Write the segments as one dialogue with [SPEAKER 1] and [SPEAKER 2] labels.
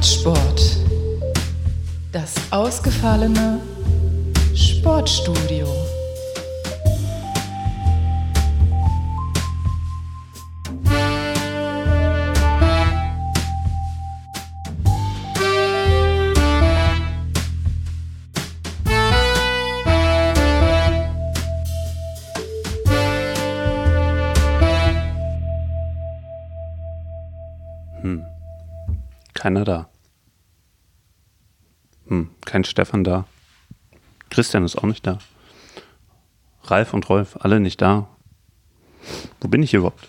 [SPEAKER 1] Plattsport. Das ausgefallene Sportstudio.
[SPEAKER 2] Keiner da. Kein Stefan da. Christian ist auch nicht da. Ralf und Rolf, alle nicht da. Wo bin ich hier überhaupt?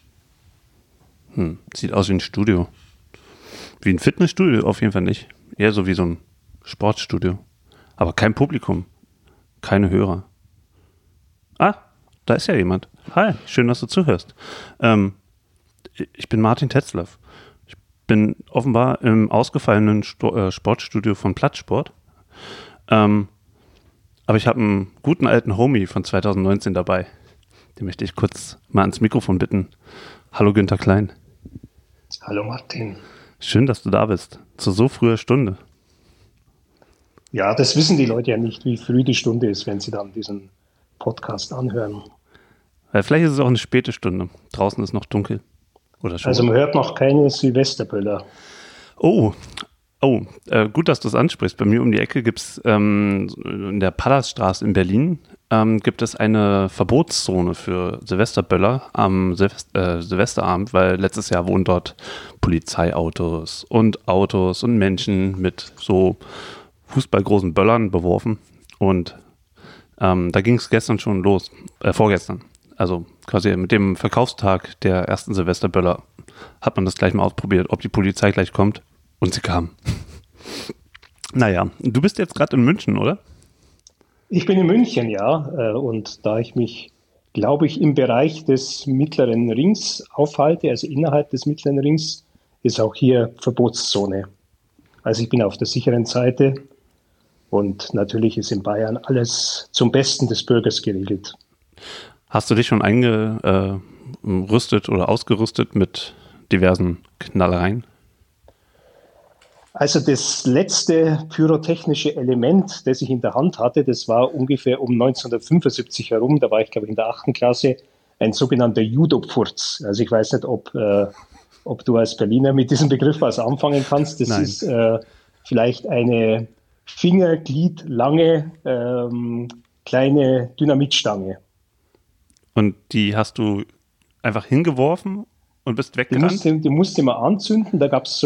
[SPEAKER 2] Sieht aus wie ein Studio. Wie ein Fitnessstudio auf jeden Fall nicht. Eher so wie so ein Sportstudio. Aber kein Publikum. Keine Hörer. Ah, da ist ja jemand. Hi, schön, dass du zuhörst. Ich bin Martin Tetzlaff. Bin offenbar im ausgefallenen Sportstudio von Plattsport. Aber ich habe einen guten alten Homie von 2019 dabei. Den möchte ich kurz mal ans Mikrofon bitten. Hallo Günther Klein.
[SPEAKER 3] Hallo Martin.
[SPEAKER 2] Schön, dass du da bist. Zu so früher Stunde.
[SPEAKER 3] Ja, das wissen die Leute ja nicht, wie früh die Stunde ist, wenn sie dann diesen Podcast anhören.
[SPEAKER 2] Weil vielleicht ist es auch eine späte Stunde. Draußen ist noch dunkel. Oder schon?
[SPEAKER 3] Also man hört noch keine Silvesterböller.
[SPEAKER 2] Gut, dass du es ansprichst. Bei mir um die Ecke gibt es in der Pallasstraße in Berlin gibt es eine Verbotszone für Silvesterböller am Silvesterabend, weil letztes Jahr wurden dort Polizeiautos und Autos und Menschen mit so fußballgroßen Böllern beworfen. Und da ging es gestern schon los, vorgestern. Also quasi mit dem Verkaufstag der ersten Silvesterböller hat man das gleich mal ausprobiert, ob die Polizei gleich kommt. Und sie kam. Naja, du bist jetzt gerade in München, oder?
[SPEAKER 3] Ich bin in München, ja. Und da ich mich, glaube ich, im Bereich des Mittleren Rings aufhalte, also innerhalb des Mittleren Rings, ist auch hier Verbotszone. Also ich bin auf der sicheren Seite. Und natürlich ist in Bayern alles zum Besten des Bürgers geregelt.
[SPEAKER 2] Hast du dich schon eingerüstet oder ausgerüstet mit diversen Knallereien?
[SPEAKER 3] Also das letzte pyrotechnische Element, das ich in der Hand hatte, das war ungefähr um 1975 herum, da war ich glaube ich in der 8. Klasse, ein sogenannter Judo-Pfurz. Also ich weiß nicht, ob du als Berliner mit diesem Begriff was anfangen kannst. Das
[SPEAKER 2] Nein.
[SPEAKER 3] Ist vielleicht eine fingergliedlange kleine Dynamitstange.
[SPEAKER 2] Und die hast du einfach hingeworfen und bist weggerannt?
[SPEAKER 3] Die musste man anzünden. Da gab es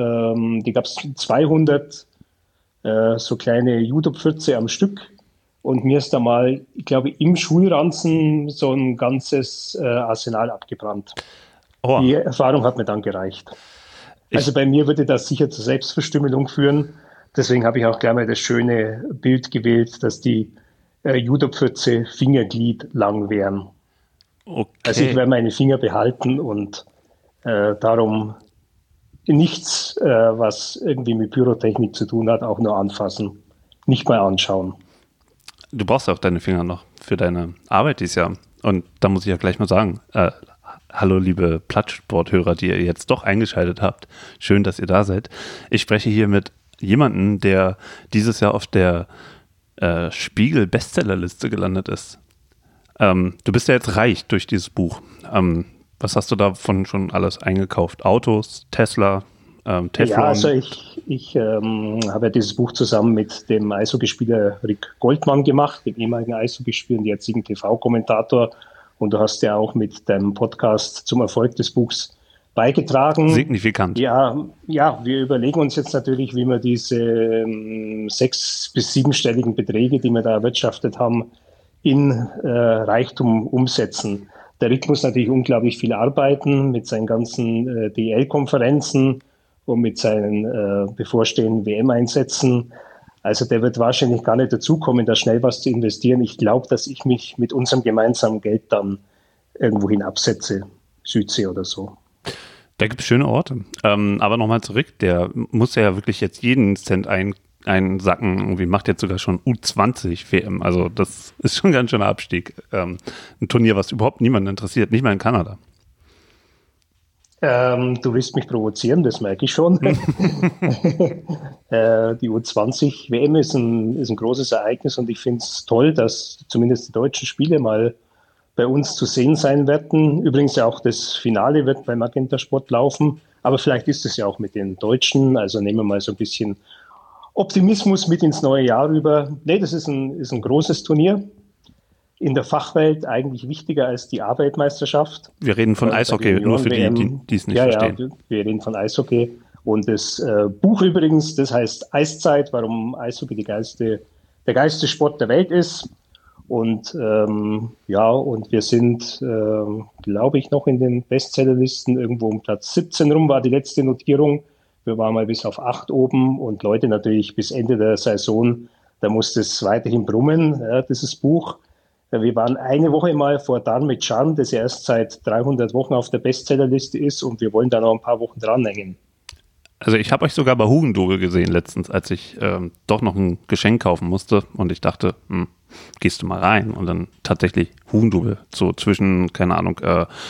[SPEAKER 3] 200 so kleine Judo-Pfütze am Stück. Und mir ist da mal, ich glaube, im Schulranzen so ein ganzes Arsenal abgebrannt.
[SPEAKER 2] Oh.
[SPEAKER 3] Die Erfahrung hat mir dann gereicht. Also bei mir würde das sicher zur Selbstverstümmelung führen. Deswegen habe ich auch gleich mal das schöne Bild gewählt, dass die Judo-Pfütze fingergliedlang wären.
[SPEAKER 2] Okay.
[SPEAKER 3] Also ich werde meine Finger behalten und darum nichts, was irgendwie mit Pyrotechnik zu tun hat, auch nur anfassen. Nicht mal anschauen.
[SPEAKER 2] Du brauchst auch deine Finger noch für deine Arbeit dieses Jahr. Und da muss ich ja gleich mal sagen, hallo liebe Plattsporthörer, die ihr jetzt doch eingeschaltet habt. Schön, dass ihr da seid. Ich spreche hier mit jemandem, der dieses Jahr auf der Spiegel-Bestsellerliste gelandet ist. Du bist ja jetzt reich durch dieses Buch. Was hast du davon schon alles eingekauft? Autos, Tesla, Teflon?
[SPEAKER 3] Ja, also ich habe ja dieses Buch zusammen mit dem Eishockeyspieler Rick Goldmann gemacht, dem ehemaligen Eishockeyspieler und jetzigen TV-Kommentator. Und du hast ja auch mit deinem Podcast zum Erfolg des Buchs beigetragen.
[SPEAKER 2] Signifikant.
[SPEAKER 3] Ja, wir überlegen uns jetzt natürlich, wie wir diese 6- bis 7-stelligen Beträge, die wir da erwirtschaftet haben, in Reichtum umsetzen. Der Rick muss natürlich unglaublich viel arbeiten mit seinen ganzen DEL-Konferenzen und mit seinen bevorstehenden WM-Einsätzen. Also der wird wahrscheinlich gar nicht dazukommen, da schnell was zu investieren. Ich glaube, dass ich mich mit unserem gemeinsamen Geld dann irgendwohin absetze, Südsee oder so.
[SPEAKER 2] Da gibt es schöne Orte. Aber nochmal zurück, der muss ja wirklich jetzt jeden Cent einsacken. Irgendwie macht jetzt sogar schon U20 WM. Also das ist schon ein ganz schöner Abstieg. Ein Turnier, was überhaupt niemanden interessiert, nicht mal in Kanada.
[SPEAKER 3] Du willst mich provozieren, das merke ich schon. Die U20-WM ist ein großes Ereignis und ich finde es toll, dass zumindest die deutschen Spiele mal bei uns zu sehen sein werden. Übrigens ja auch das Finale wird beim Magenta Sport laufen, aber vielleicht ist es ja auch mit den Deutschen. Also nehmen wir mal so ein bisschen Optimismus mit ins neue Jahr rüber. Nee, das ist ein großes Turnier. In der Fachwelt eigentlich wichtiger als die Arbeitmeisterschaft.
[SPEAKER 2] Wir reden von Eishockey, nur für die es nicht verstehen.
[SPEAKER 3] Ja, wir reden von Eishockey. Und das Buch übrigens, das heißt Eiszeit, warum Eishockey der geilste Sport der Welt ist. Und und wir sind, glaube ich, noch in den Bestsellerlisten irgendwo um Platz 17 rum, war die letzte Notierung. Wir waren mal bis auf 8 oben und Leute natürlich bis Ende der Saison, da muss das weiterhin brummen, dieses Buch. Wir waren eine Woche mal vor Darmstadt, das ja erst seit 300 Wochen auf der Bestsellerliste ist und wir wollen da noch ein paar Wochen dranhängen.
[SPEAKER 2] Also ich habe euch sogar bei Hugendubel gesehen letztens, als ich doch noch ein Geschenk kaufen musste und ich dachte, gehst du mal rein und dann tatsächlich Hugendubel, so zwischen, keine Ahnung,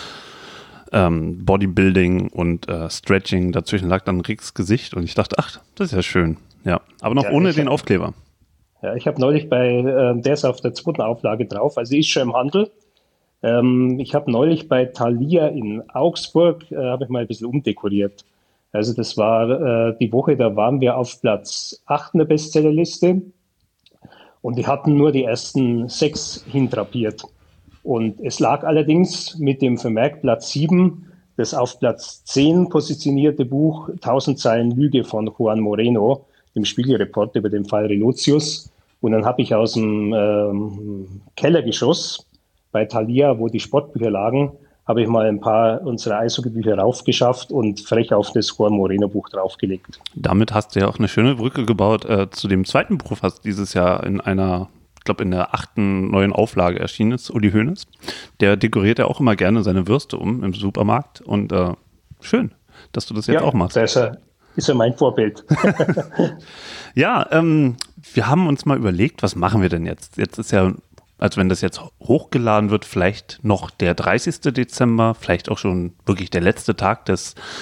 [SPEAKER 2] Bodybuilding und Stretching, dazwischen lag dann Ricks Gesicht und ich dachte, ach, das ist ja schön, ja, aber noch ohne den Aufkleber.
[SPEAKER 3] Ja, ich habe neulich der ist auf der 2. Auflage drauf, also die ist schon im Handel. Ich habe neulich bei Thalia in Augsburg, habe ich mal ein bisschen umdekoriert. Also das war die Woche, da waren wir auf Platz 8 in der Bestsellerliste und die hatten nur die ersten 6 hindrapiert. Und es lag allerdings mit dem Vermerk Platz 7, das auf Platz 10 positionierte Buch 1000 Zeilen Lüge von Juan Moreno, dem Spiegelreport über den Fall Relotius. Und dann habe ich aus dem Kellergeschoss bei Thalia, wo die Sportbücher lagen, habe ich mal ein paar unserer Eishockeybücher raufgeschafft und frech auf das Juan Moreno Buch draufgelegt.
[SPEAKER 2] Damit hast du ja auch eine schöne Brücke gebaut zu dem zweiten Buch, was dieses Jahr in der 8. neuen Auflage erschienen ist, Uli Hoeneß. Der dekoriert ja auch immer gerne seine Würste im Supermarkt und schön, dass du das jetzt auch machst.
[SPEAKER 3] Ist ja mein Vorbild.
[SPEAKER 2] Ja, wir haben uns mal überlegt, was machen wir denn jetzt? Jetzt ist ja, als wenn das jetzt hochgeladen wird, vielleicht noch der 30. Dezember, vielleicht auch schon wirklich der letzte Tag der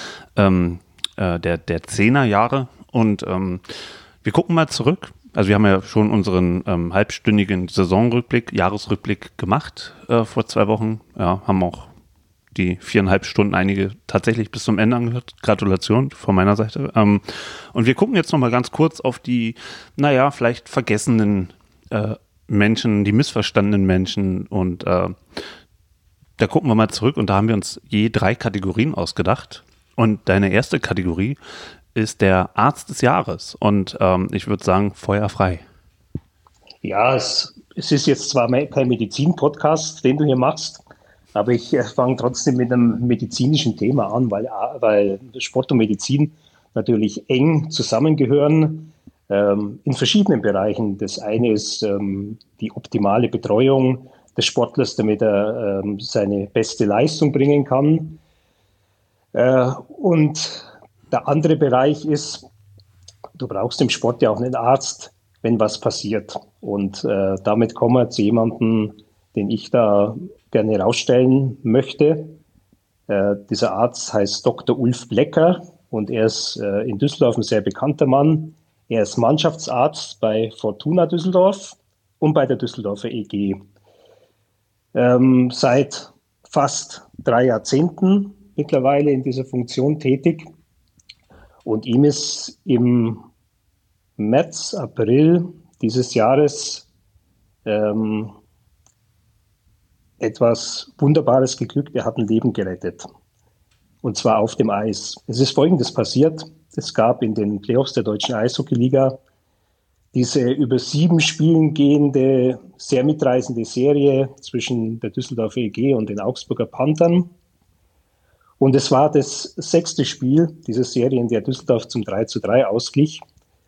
[SPEAKER 2] 10er Jahre. Und wir gucken mal zurück. Also wir haben ja schon unseren halbstündigen Saisonrückblick, Jahresrückblick gemacht vor 2 Wochen. Ja, haben auch die 4,5 Stunden einige tatsächlich bis zum Ende angehört. Gratulation von meiner Seite. Und wir gucken jetzt noch mal ganz kurz auf die, vielleicht vergessenen Menschen, die missverstandenen Menschen. Und da gucken wir mal zurück und da haben wir uns je 3 Kategorien ausgedacht. Und deine erste Kategorie ist der Arzt des Jahres. Und ich würde sagen, Feuer frei.
[SPEAKER 3] Ja, es ist jetzt zwar kein Medizin-Podcast, den du hier machst, aber ich fange trotzdem mit einem medizinischen Thema an, weil Sport und Medizin natürlich eng zusammengehören in verschiedenen Bereichen. Das eine ist die optimale Betreuung des Sportlers, damit er seine beste Leistung bringen kann. Und der andere Bereich ist, du brauchst im Sport ja auch einen Arzt, wenn was passiert. Und damit kommen wir zu jemandem, den ich da gerne herausstellen möchte. Dieser Arzt heißt Dr. Ulf Blecker und er ist in Düsseldorf ein sehr bekannter Mann. Er ist Mannschaftsarzt bei Fortuna Düsseldorf und bei der Düsseldorfer EG. Seit fast 3 Jahrzehnten mittlerweile in dieser Funktion tätig. Und ihm ist im März, April dieses Jahres etwas Wunderbares geglückt. Er hat ein Leben gerettet. Und zwar auf dem Eis. Es ist Folgendes passiert. Es gab in den Playoffs der Deutschen Eishockeyliga diese über 7 Spielen gehende, sehr mitreißende Serie zwischen der Düsseldorfer EG und den Augsburger Panthern. Und es war das 6. Spiel dieser Serie, in der Düsseldorf zum 3:3 ausglich.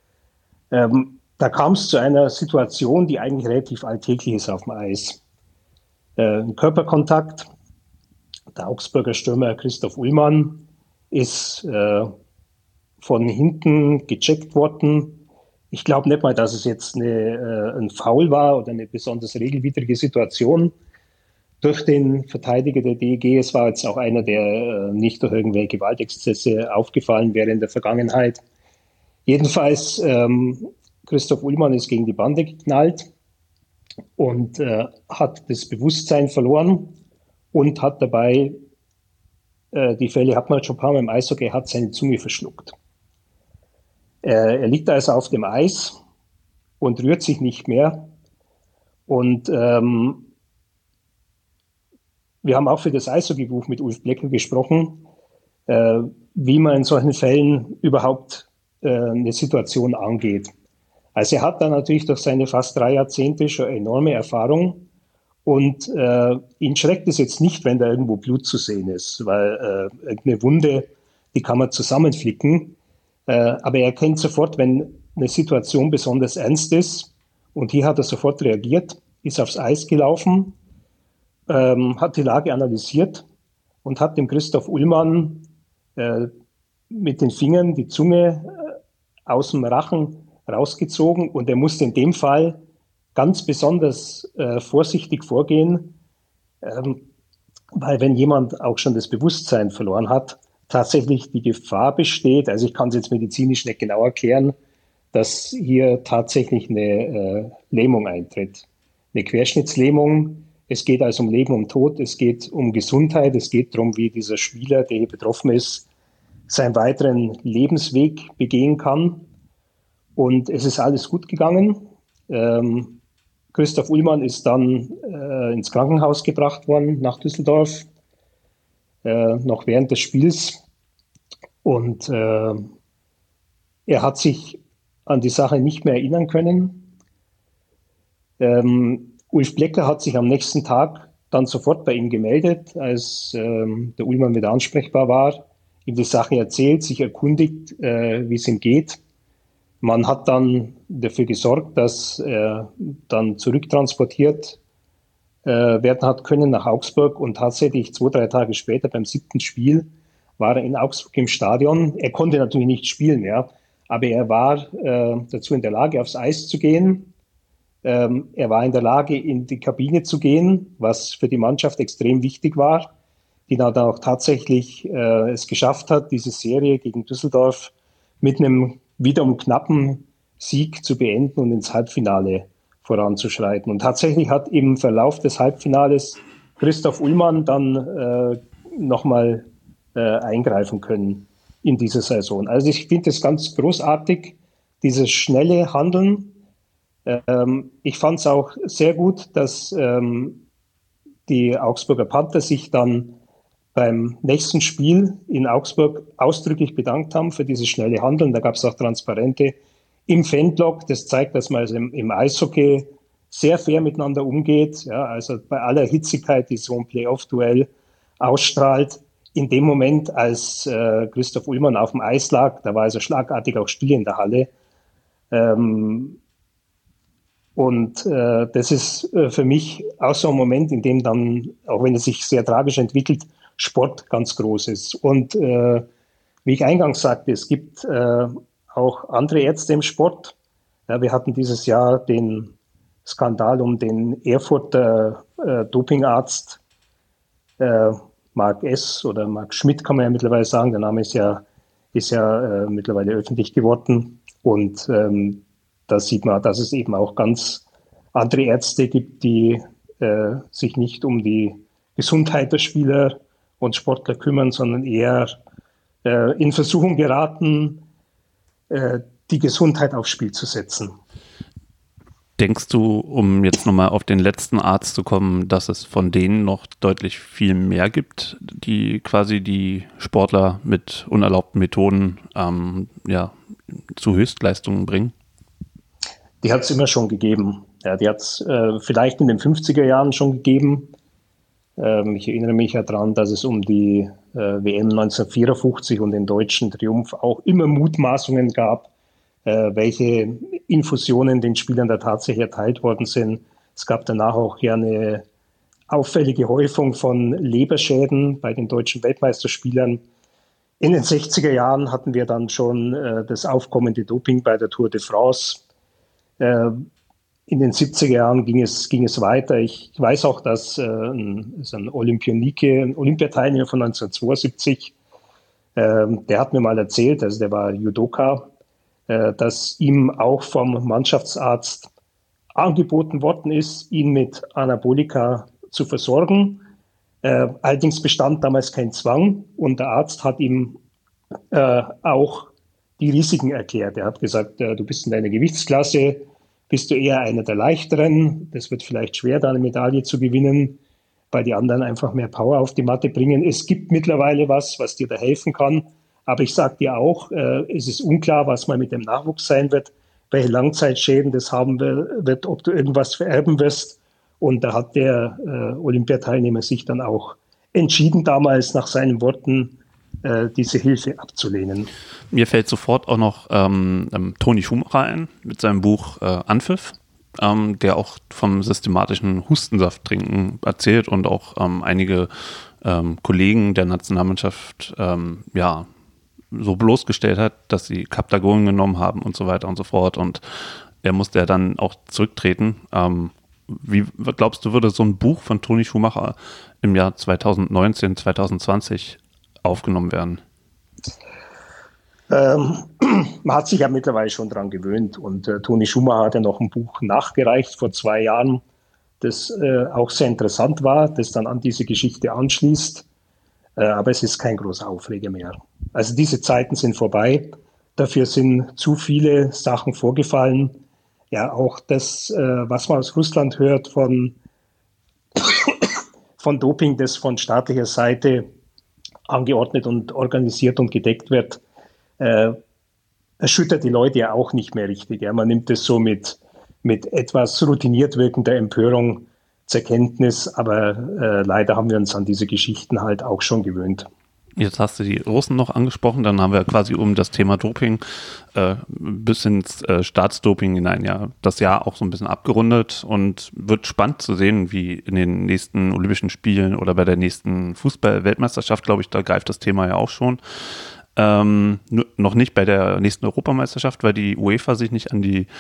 [SPEAKER 3] Da kam es zu einer Situation, die eigentlich relativ alltäglich ist auf dem Eis. Ein Körperkontakt. Der Augsburger Stürmer Christoph Ullmann ist von hinten gecheckt worden. Ich glaube nicht mal, dass es jetzt ein Foul war oder eine besonders regelwidrige Situation. durch den Verteidiger der DEG. Es war jetzt auch einer, der nicht durch irgendwelche Gewaltexzesse aufgefallen wäre in der Vergangenheit. Jedenfalls, Christoph Ullmann ist gegen die Bande geknallt und hat das Bewusstsein verloren und hat dabei, die Fälle hat man schon ein paar Mal im Eishockey, hat seine Zunge verschluckt. Er liegt also auf dem Eis und rührt sich nicht mehr. Und wir haben auch für das Eishockeybuch mit Ulf Blecker gesprochen, wie man in solchen Fällen überhaupt eine Situation angeht. Also er hat da natürlich durch seine fast 3 Jahrzehnte schon enorme Erfahrung und ihn schreckt es jetzt nicht, wenn da irgendwo Blut zu sehen ist, weil eine Wunde, die kann man zusammenflicken, aber er kennt sofort, wenn eine Situation besonders ernst ist, und hier hat er sofort reagiert, ist aufs Eis gelaufen, hat die Lage analysiert und hat dem Christoph Ullmann mit den Fingern die Zunge aus dem Rachen rausgezogen, und er musste in dem Fall ganz besonders vorsichtig vorgehen, weil wenn jemand auch schon das Bewusstsein verloren hat, tatsächlich die Gefahr besteht, also ich kann es jetzt medizinisch nicht genau erklären, dass hier tatsächlich eine Lähmung eintritt. Eine Querschnittslähmung. Es geht also um Leben und Tod, es geht um Gesundheit, es geht darum, wie dieser Spieler, der hier betroffen ist, seinen weiteren Lebensweg begehen kann. Und es ist alles gut gegangen. Christoph Ullmann ist dann ins Krankenhaus gebracht worden, nach Düsseldorf, noch während des Spiels. Und er hat sich an die Sache nicht mehr erinnern können. Ulf Blecker hat sich am nächsten Tag dann sofort bei ihm gemeldet, als der Ullmann wieder ansprechbar war, ihm die Sache erzählt, sich erkundigt, wie es ihm geht. Man hat dann dafür gesorgt, dass er dann zurücktransportiert werden hat können nach Augsburg, und tatsächlich 2-3 Tage später beim 7. Spiel war er in Augsburg im Stadion. Er konnte natürlich nicht spielen, ja, aber er war dazu in der Lage, aufs Eis zu gehen. Er war in der Lage, in die Kabine zu gehen, was für die Mannschaft extrem wichtig war, die dann auch tatsächlich es geschafft hat, diese Serie gegen Düsseldorf mit einem wiederum knappen Sieg zu beenden und ins Halbfinale voranzuschreiten. Und tatsächlich hat im Verlauf des Halbfinales Christoph Ullmann dann nochmal eingreifen können in dieser Saison. Also ich finde es ganz großartig, dieses schnelle Handeln. Ich fand es auch sehr gut, dass die Augsburger Panther sich dann beim nächsten Spiel in Augsburg ausdrücklich bedankt haben für dieses schnelle Handeln. Da gab es auch Transparente im Fanblock. Das zeigt, dass man also im Eishockey sehr fair miteinander umgeht. Ja, also bei aller Hitzigkeit, die so ein Playoff-Duell ausstrahlt. In dem Moment, als Christoph Ullmann auf dem Eis lag, da war also schlagartig auch Stille in der Halle. Und das ist für mich auch so ein Moment, in dem dann, auch wenn es sich sehr tragisch entwickelt, Sport ganz groß ist. Und wie ich eingangs sagte, es gibt auch andere Ärzte im Sport. Ja, wir hatten dieses Jahr den Skandal um den Erfurter Dopingarzt Marc S. oder Marc Schmidt, kann man ja mittlerweile sagen. Der Name ist ja mittlerweile öffentlich geworden. Und da sieht man, dass es eben auch ganz andere Ärzte gibt, die sich nicht um die Gesundheit der Spieler und Sportler kümmern, sondern eher in Versuchung geraten, die Gesundheit aufs Spiel zu setzen.
[SPEAKER 2] Denkst du, um jetzt nochmal auf den letzten Arzt zu kommen, dass es von denen noch deutlich viel mehr gibt, die quasi die Sportler mit unerlaubten Methoden zu Höchstleistungen bringen?
[SPEAKER 3] Die hat es immer schon gegeben. Ja, die hat es vielleicht in den 50er Jahren schon gegeben. Ich erinnere mich ja daran, dass es um die WM 1954 und den deutschen Triumph auch immer Mutmaßungen gab, welche Infusionen den Spielern da tatsächlich erteilt worden sind. Es gab danach auch ja eine auffällige Häufung von Leberschäden bei den deutschen Weltmeisterspielern. In den 60er Jahren hatten wir dann schon das aufkommende Doping bei der Tour de France. in den 70er Jahren ging es weiter. Ich weiß auch, dass ein Olympiateilnehmer von 1972, der hat mir mal erzählt, also der war Judoka, dass ihm auch vom Mannschaftsarzt angeboten worden ist, ihn mit Anabolika zu versorgen. Allerdings bestand damals kein Zwang und der Arzt hat ihm auch die Risiken erklärt. Er hat gesagt, du bist in deiner Gewichtsklasse, bist du eher einer der Leichteren. Das wird vielleicht schwer, da eine Medaille zu gewinnen, weil die anderen einfach mehr Power auf die Matte bringen. Es gibt mittlerweile was dir da helfen kann. Aber ich sage dir auch, es ist unklar, was mal mit dem Nachwuchs sein wird, welche Langzeitschäden das haben wird, ob du irgendwas vererben wirst. Und da hat der Olympiateilnehmer sich dann auch entschieden, damals nach seinen Worten diese Hilfe abzulehnen.
[SPEAKER 2] Mir fällt sofort auch noch Toni Schumacher ein mit seinem Buch Anpfiff, der auch vom systematischen Hustensaft-Trinken erzählt und auch einige Kollegen der Nationalmannschaft so bloßgestellt hat, dass sie Captagon genommen haben und so weiter und so fort. Und er musste ja dann auch zurücktreten. Wie glaubst du, würde so ein Buch von Toni Schumacher im Jahr 2019, 2020 aufgenommen werden?
[SPEAKER 3] Man hat sich ja mittlerweile schon dran gewöhnt und Toni Schumacher hat ja noch ein Buch nachgereicht vor 2 Jahren, das auch sehr interessant war, das dann an diese Geschichte anschließt, aber es ist kein großer Aufreger mehr. Also diese Zeiten sind vorbei, dafür sind zu viele Sachen vorgefallen. Ja, auch das, was man aus Russland hört von Doping, das von staatlicher Seite angeordnet und organisiert und gedeckt wird, erschüttert die Leute ja auch nicht mehr richtig. Ja. Man nimmt es so mit etwas routiniert wirkender Empörung zur Kenntnis, aber leider haben wir uns an diese Geschichten halt auch schon gewöhnt.
[SPEAKER 2] Jetzt hast du die Russen noch angesprochen, dann haben wir quasi um das Thema Doping bis ins Staatsdoping hinein das Jahr auch so ein bisschen abgerundet und wird spannend zu sehen, wie in den nächsten Olympischen Spielen oder bei der nächsten Fußball-Weltmeisterschaft, glaube ich, da greift das Thema ja auch schon. Noch nicht bei der nächsten Europameisterschaft, weil die UEFA sich nicht an die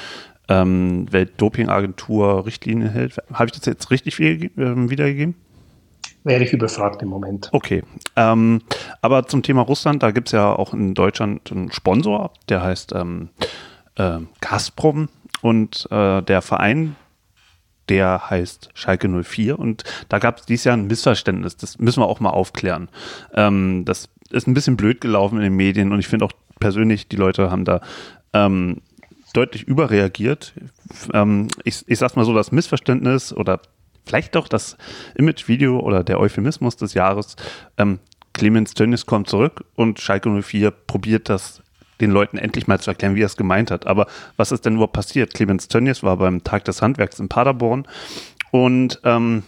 [SPEAKER 2] Weltdopingagentur-Richtlinie hält. Habe ich das jetzt richtig wiedergegeben?
[SPEAKER 3] Wäre ich überfragt im Moment.
[SPEAKER 2] Okay, aber zum Thema Russland, da gibt es ja auch in Deutschland einen Sponsor, der heißt Gazprom und der Verein, der heißt Schalke 04 und da gab es dieses Jahr ein Missverständnis, das müssen wir auch mal aufklären. Das ist ein bisschen blöd gelaufen in den Medien und ich finde auch persönlich, die Leute haben da deutlich überreagiert. Ich sag's mal so, das Missverständnis oder vielleicht doch das Imagevideo oder der Euphemismus des Jahres, Clemens Tönnies kommt zurück und Schalke 04 probiert das den Leuten endlich mal zu erklären, wie er es gemeint hat. Aber was ist denn überhaupt passiert? Clemens Tönnies war beim Tag des Handwerks in Paderborn und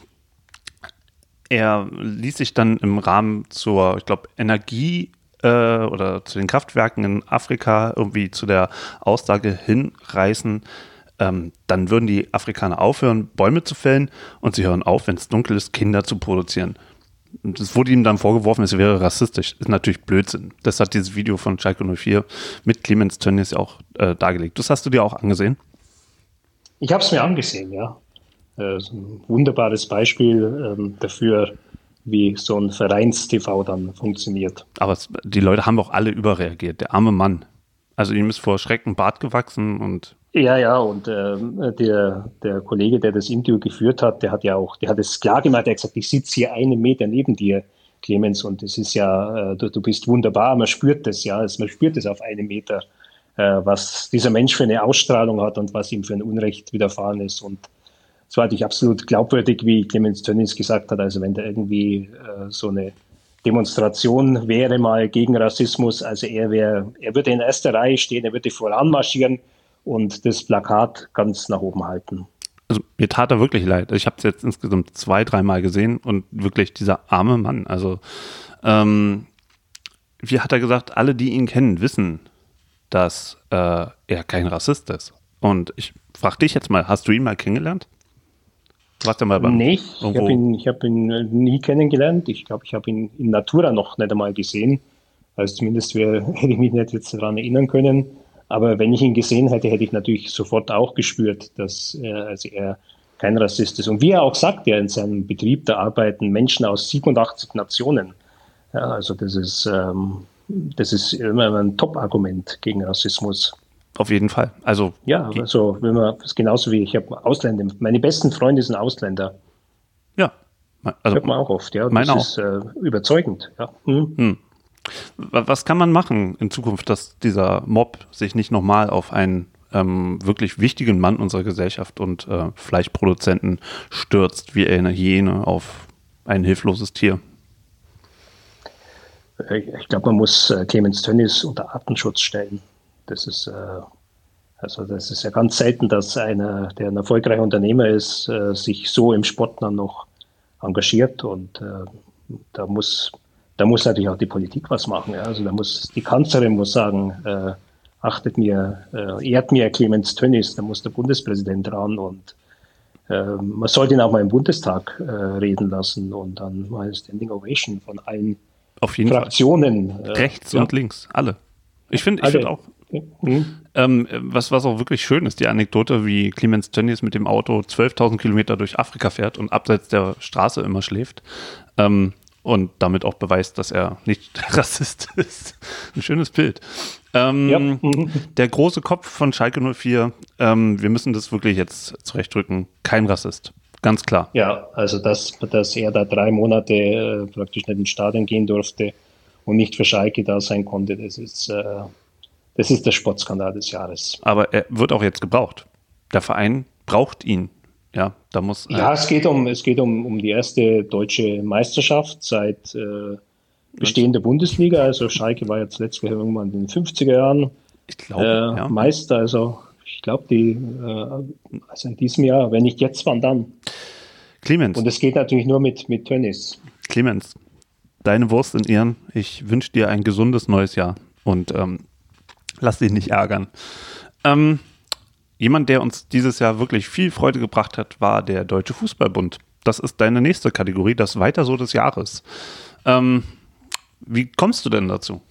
[SPEAKER 2] er ließ sich dann im Rahmen zur, ich glaube, Energie oder zu den Kraftwerken in Afrika irgendwie zu der Aussage hinreißen, dann würden die Afrikaner aufhören, Bäume zu fällen und sie hören auf, wenn es dunkel ist, Kinder zu produzieren. Und es wurde ihm dann vorgeworfen, es wäre rassistisch. Ist natürlich Blödsinn. Das hat dieses Video von Schalke 04 mit Clemens Tönnies auch dargelegt. Das hast du dir auch angesehen?
[SPEAKER 3] Ich habe es mir angesehen, ja. Das ist ein wunderbares Beispiel dafür, wie so ein Vereins-TV dann funktioniert.
[SPEAKER 2] Aber die Leute haben auch alle überreagiert. Der arme Mann. Also ihm ist vor Schreck ein Bart gewachsen und
[SPEAKER 3] Ja, und der Kollege, der das Interview geführt hat, der hat es klar gemacht, der hat gesagt, ich sitze hier 1 Meter neben dir, Clemens, und es ist ja, du bist wunderbar, man spürt das, ja, man spürt es auf 1 Meter, was dieser Mensch für eine Ausstrahlung hat und was ihm für ein Unrecht widerfahren ist. Und es war natürlich absolut glaubwürdig, wie Clemens Tönnies gesagt hat, also wenn da irgendwie so eine Demonstration wäre mal gegen Rassismus, also er würde in erster Reihe stehen, er würde voranmarschieren und das Plakat ganz nach oben halten.
[SPEAKER 2] Also mir tat er wirklich leid. Ich habe es jetzt insgesamt 2-3 Mal gesehen und wirklich dieser arme Mann. Also wie hat er gesagt, alle, die ihn kennen, wissen, dass er kein Rassist ist. Und ich frage dich jetzt mal, hast du ihn mal kennengelernt? Du warst ja mal beim
[SPEAKER 3] Nee, ich hab ihn nie kennengelernt. Ich glaube, ich habe ihn in Natura noch nicht einmal gesehen. Also zumindest hätte ich mich nicht jetzt daran erinnern können. Aber wenn ich ihn gesehen hätte, hätte ich natürlich sofort auch gespürt, dass er kein Rassist ist. Und wie er auch sagt, ja, in seinem Betrieb, da arbeiten Menschen aus 87 Nationen. Ja, also das ist immer ein Top-Argument gegen Rassismus.
[SPEAKER 2] Auf jeden Fall. Also
[SPEAKER 3] ja, also wenn man genauso wie ich habe Ausländer. Meine besten Freunde sind Ausländer.
[SPEAKER 2] Ja,
[SPEAKER 3] also hört man auch oft. Ja,
[SPEAKER 2] das
[SPEAKER 3] ist überzeugend. Ja.
[SPEAKER 2] Was kann man machen in Zukunft, dass dieser Mob sich nicht nochmal auf einen wirklich wichtigen Mann unserer Gesellschaft und Fleischproduzenten stürzt, wie eine Hyäne auf ein hilfloses Tier?
[SPEAKER 3] Ich glaube, man muss Clemens Tönnies unter Artenschutz stellen. Das ist ja ganz selten, dass einer, der ein erfolgreicher Unternehmer ist, sich so im Sport dann noch engagiert. Und da muss natürlich auch die Politik was machen. Ja? Also die Kanzlerin muss sagen, ehrt mir Clemens Tönnies, da muss der Bundespräsident ran und man sollte ihn auch mal im Bundestag reden lassen und dann mal eine Standing Ovation von allen
[SPEAKER 2] auf jeden
[SPEAKER 3] Fraktionen.
[SPEAKER 2] Fall. Rechts und links, alle. Ich finde auch, was auch wirklich schön ist, die Anekdote, wie Clemens Tönnies mit dem Auto 12.000 Kilometer durch Afrika fährt und abseits der Straße immer schläft. Und damit auch beweist, dass er nicht Rassist ist. Ein schönes Bild. Der große Kopf von Schalke 04, wir müssen das wirklich jetzt zurechtrücken, kein Rassist. Ganz klar.
[SPEAKER 3] Ja, also dass er da 3 Monate praktisch nicht ins Stadion gehen durfte und nicht für Schalke da sein konnte, das ist der Sportskandal des Jahres.
[SPEAKER 2] Aber er wird auch jetzt gebraucht. Der Verein braucht ihn. Ja, da muss.
[SPEAKER 3] Es geht um die erste deutsche Meisterschaft seit Bestehen der Bundesliga. Also Schalke war jetzt letztes Jahr irgendwann in den 50er Jahren Meister. Also ich glaube, also in diesem Jahr, wenn nicht jetzt, wann dann?
[SPEAKER 2] Clemens.
[SPEAKER 3] Und es geht natürlich nur mit Tönnies.
[SPEAKER 2] Clemens, deine Wurst in Ehren. Ich wünsche dir ein gesundes neues Jahr und lass dich nicht ärgern. Jemand, der uns dieses Jahr wirklich viel Freude gebracht hat, war der Deutsche Fußballbund. Das ist deine nächste Kategorie, das Weiter so des Jahres. Wie kommst du denn dazu?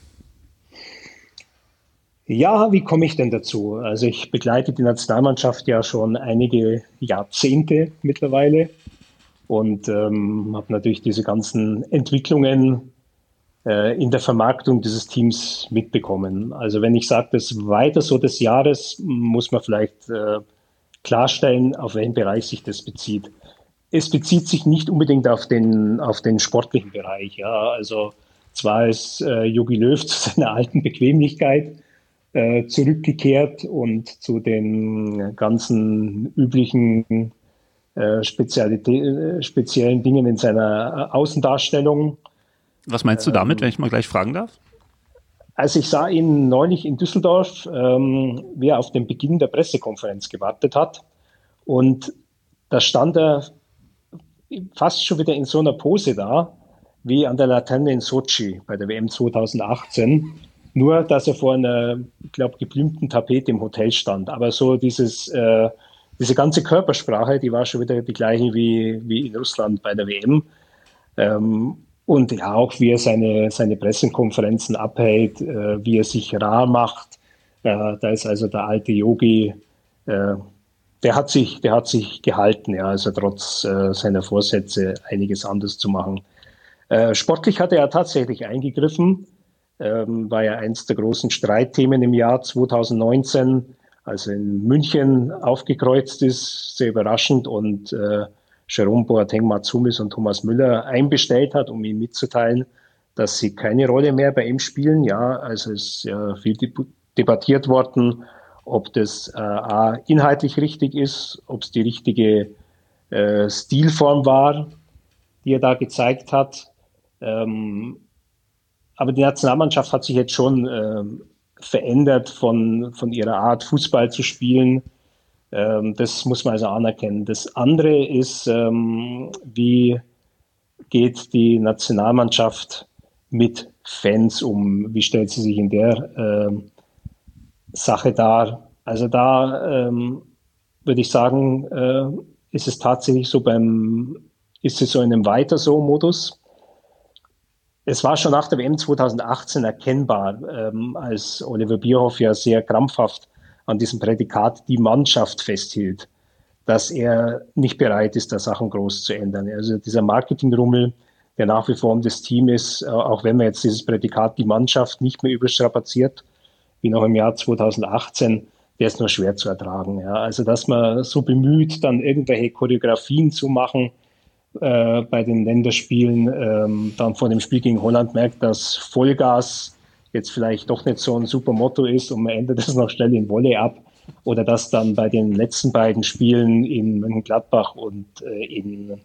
[SPEAKER 3] Ja, wie komme ich denn dazu? Also ich begleite die Nationalmannschaft ja schon einige Jahrzehnte mittlerweile und habe natürlich diese ganzen Entwicklungen in der Vermarktung dieses Teams mitbekommen. Also wenn ich sage, das Weiter so des Jahres, muss man vielleicht klarstellen, auf welchen Bereich sich das bezieht. Es bezieht sich nicht unbedingt auf den sportlichen Bereich. Ja, also zwar ist Jogi Löw zu seiner alten Bequemlichkeit zurückgekehrt und zu den ganzen üblichen speziellen Dingen in seiner Außendarstellung.
[SPEAKER 2] Was meinst du damit, wenn ich mal gleich fragen darf?
[SPEAKER 3] Also ich sah ihn neulich in Düsseldorf, wie er auf den Beginn der Pressekonferenz gewartet hat. Und da stand er fast schon wieder in so einer Pose da, wie an der Laterne in Sochi bei der WM 2018. Nur, dass er vor einer, ich glaube, geblümten Tapete im Hotel stand. Aber so diese ganze Körpersprache, die war schon wieder die gleiche wie in Russland bei der WM. Und ja, auch wie er seine Pressekonferenzen abhält, wie er sich rar macht. Da ist also der alte Yogi, der hat sich gehalten, ja, also trotz seiner Vorsätze einiges anders zu machen. Sportlich hat er ja tatsächlich eingegriffen, war ja eins der großen Streitthemen im Jahr 2019, als er in München aufgekreuzt ist, sehr überraschend und Jerome Boateng, Mats Hummels und Thomas Müller einbestellt hat, um ihm mitzuteilen, dass sie keine Rolle mehr bei ihm spielen. Ja, also es ist ja viel debattiert worden, ob das inhaltlich richtig ist, ob es die richtige Stilform war, die er da gezeigt hat. Aber die Nationalmannschaft hat sich jetzt schon verändert von ihrer Art, Fußball zu spielen. Das muss man also anerkennen. Das andere ist, wie geht die Nationalmannschaft mit Fans um? Wie stellt sie sich in der Sache dar? Also da würde ich sagen, ist es tatsächlich so ist es so in einem Weiter-so-Modus. Es war schon nach der WM 2018 erkennbar, als Oliver Bierhoff ja sehr krampfhaft an diesem Prädikat die Mannschaft festhielt, dass er nicht bereit ist, da Sachen groß zu ändern. Also dieser Marketingrummel, der nach wie vor um das Team ist, auch wenn man jetzt dieses Prädikat die Mannschaft nicht mehr überstrapaziert, wie noch im Jahr 2018, der ist nur schwer zu ertragen. Ja. Also dass man so bemüht, dann irgendwelche Choreografien zu machen, bei den Länderspielen, dann vor dem Spiel gegen Holland merkt, dass Vollgas jetzt vielleicht doch nicht so ein super Motto ist und man ändert das noch schnell in Volley ab. Oder dass dann bei den letzten beiden Spielen in Mönchengladbach und in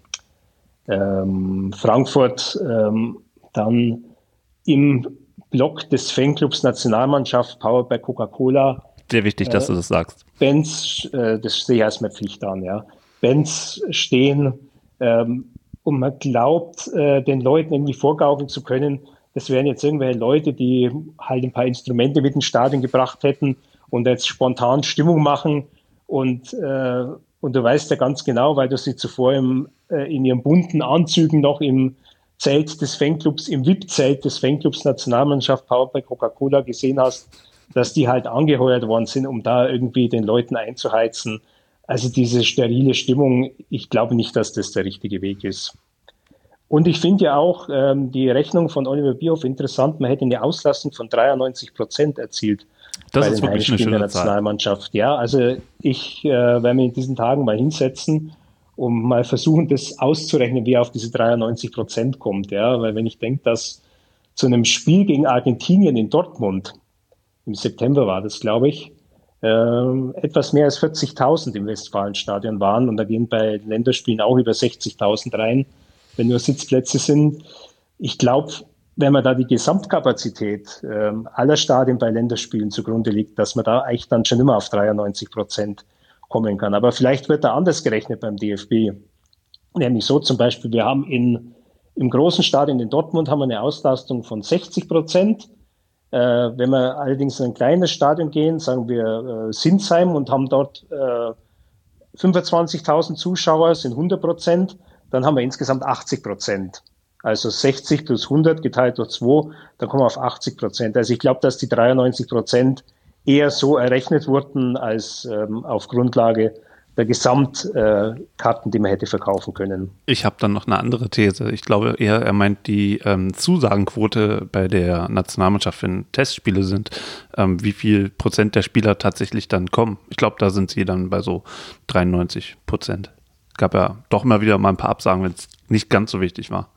[SPEAKER 3] Frankfurt dann im Block des Fanclubs Nationalmannschaft Powered by Coca-Cola.
[SPEAKER 2] Sehr wichtig, dass du das sagst.
[SPEAKER 3] Bands, das sehe ich als meine Pflicht an, ja. Bands stehen, und man glaubt, den Leuten irgendwie vorgaukeln zu können, das wären jetzt irgendwelche Leute, die halt ein paar Instrumente mit ins Stadion gebracht hätten und jetzt spontan Stimmung machen und du weißt ja ganz genau, weil du sie zuvor in ihren bunten Anzügen noch im Zelt des Fanclubs, im VIP-Zelt des Fanclubs Nationalmannschaft Powered by Coca-Cola gesehen hast, dass die halt angeheuert worden sind, um da irgendwie den Leuten einzuheizen. Also diese sterile Stimmung, ich glaube nicht, dass das der richtige Weg ist. Und ich finde ja auch die Rechnung von Oliver Bierhoff interessant. Man hätte eine Auslastung von 93% erzielt
[SPEAKER 2] das
[SPEAKER 3] bei
[SPEAKER 2] ist
[SPEAKER 3] den
[SPEAKER 2] wirklich
[SPEAKER 3] Heimspielen
[SPEAKER 2] eine
[SPEAKER 3] der
[SPEAKER 2] schöne
[SPEAKER 3] Nationalmannschaft. Ja, also ich werde mich in diesen Tagen mal hinsetzen und mal versuchen, das auszurechnen, wie er auf diese 93% kommt. Ja, weil wenn ich denke, dass zu einem Spiel gegen Argentinien in Dortmund, im September war das, glaube ich, etwas mehr als 40.000 im Westfalenstadion waren und da gehen bei Länderspielen auch über 60.000 rein, wenn nur Sitzplätze sind. Ich glaube, wenn man da die Gesamtkapazität aller Stadien bei Länderspielen zugrunde liegt, dass man da eigentlich dann schon immer auf 93% kommen kann. Aber vielleicht wird da anders gerechnet beim DFB. Nämlich so zum Beispiel, wir haben im großen Stadion in Dortmund haben wir eine Auslastung von 60%. Wenn wir allerdings in ein kleines Stadion gehen, sagen wir Sinsheim und haben dort 25.000 Zuschauer, sind 100%, dann haben wir insgesamt 80%. Also 60 plus 100 geteilt durch 2, dann kommen wir auf 80%. Also ich glaube, dass die 93% eher so errechnet wurden, als auf Grundlage der Gesamtkarten, die man hätte verkaufen können.
[SPEAKER 2] Ich habe dann noch eine andere These. Ich glaube eher, er meint die Zusagenquote bei der Nationalmannschaft, wenn Testspiele sind, wie viel Prozent der Spieler tatsächlich dann kommen. Ich glaube, da sind sie dann bei so 93%. Gab ja doch mal wieder mal ein paar Absagen, wenn es nicht ganz so wichtig war.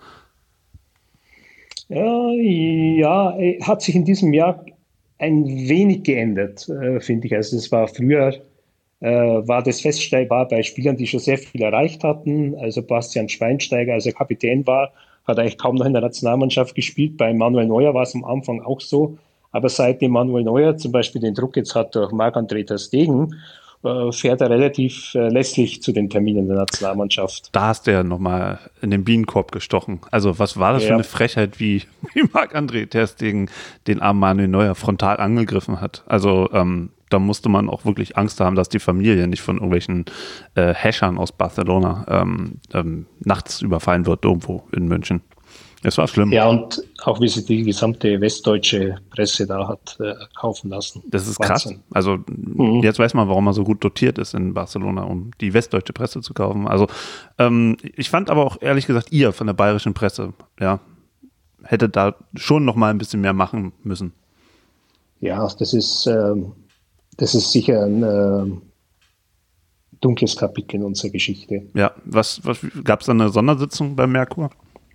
[SPEAKER 3] Ja, hat sich in diesem Jahr ein wenig geändert, finde ich. Also es war früher, war das feststellbar bei Spielern, die schon sehr viel erreicht hatten. Also Bastian Schweinsteiger, als er Kapitän war, hat eigentlich kaum noch in der Nationalmannschaft gespielt. Bei Manuel Neuer war es am Anfang auch so. Aber seitdem Manuel Neuer zum Beispiel den Druck jetzt hat durch Marc-André ter Stegen, fährt er relativ lässlich zu den Terminen der Nationalmannschaft.
[SPEAKER 2] Da hast du ja nochmal in den Bienenkorb gestochen. Also was war das für eine Frechheit, wie Marc-André ter Stegen den armen Manuel Neuer frontal angegriffen hat. Also da musste man auch wirklich Angst haben, dass die Familie nicht von irgendwelchen Häschern aus Barcelona nachts überfallen wird irgendwo in München. Es war schlimm.
[SPEAKER 3] Ja, und auch wie sie die gesamte westdeutsche Presse da hat kaufen lassen.
[SPEAKER 2] Das ist Wahnsinn. Krass. Also jetzt weiß man, warum er so gut dotiert ist in Barcelona, um die westdeutsche Presse zu kaufen. Also ich fand aber auch ehrlich gesagt, ihr von der bayerischen Presse, ja, hätte da schon noch mal ein bisschen mehr machen müssen.
[SPEAKER 3] Ja, das ist sicher ein dunkles Kapitel in unserer Geschichte.
[SPEAKER 2] Ja, was gab es da eine Sondersitzung bei Merkur?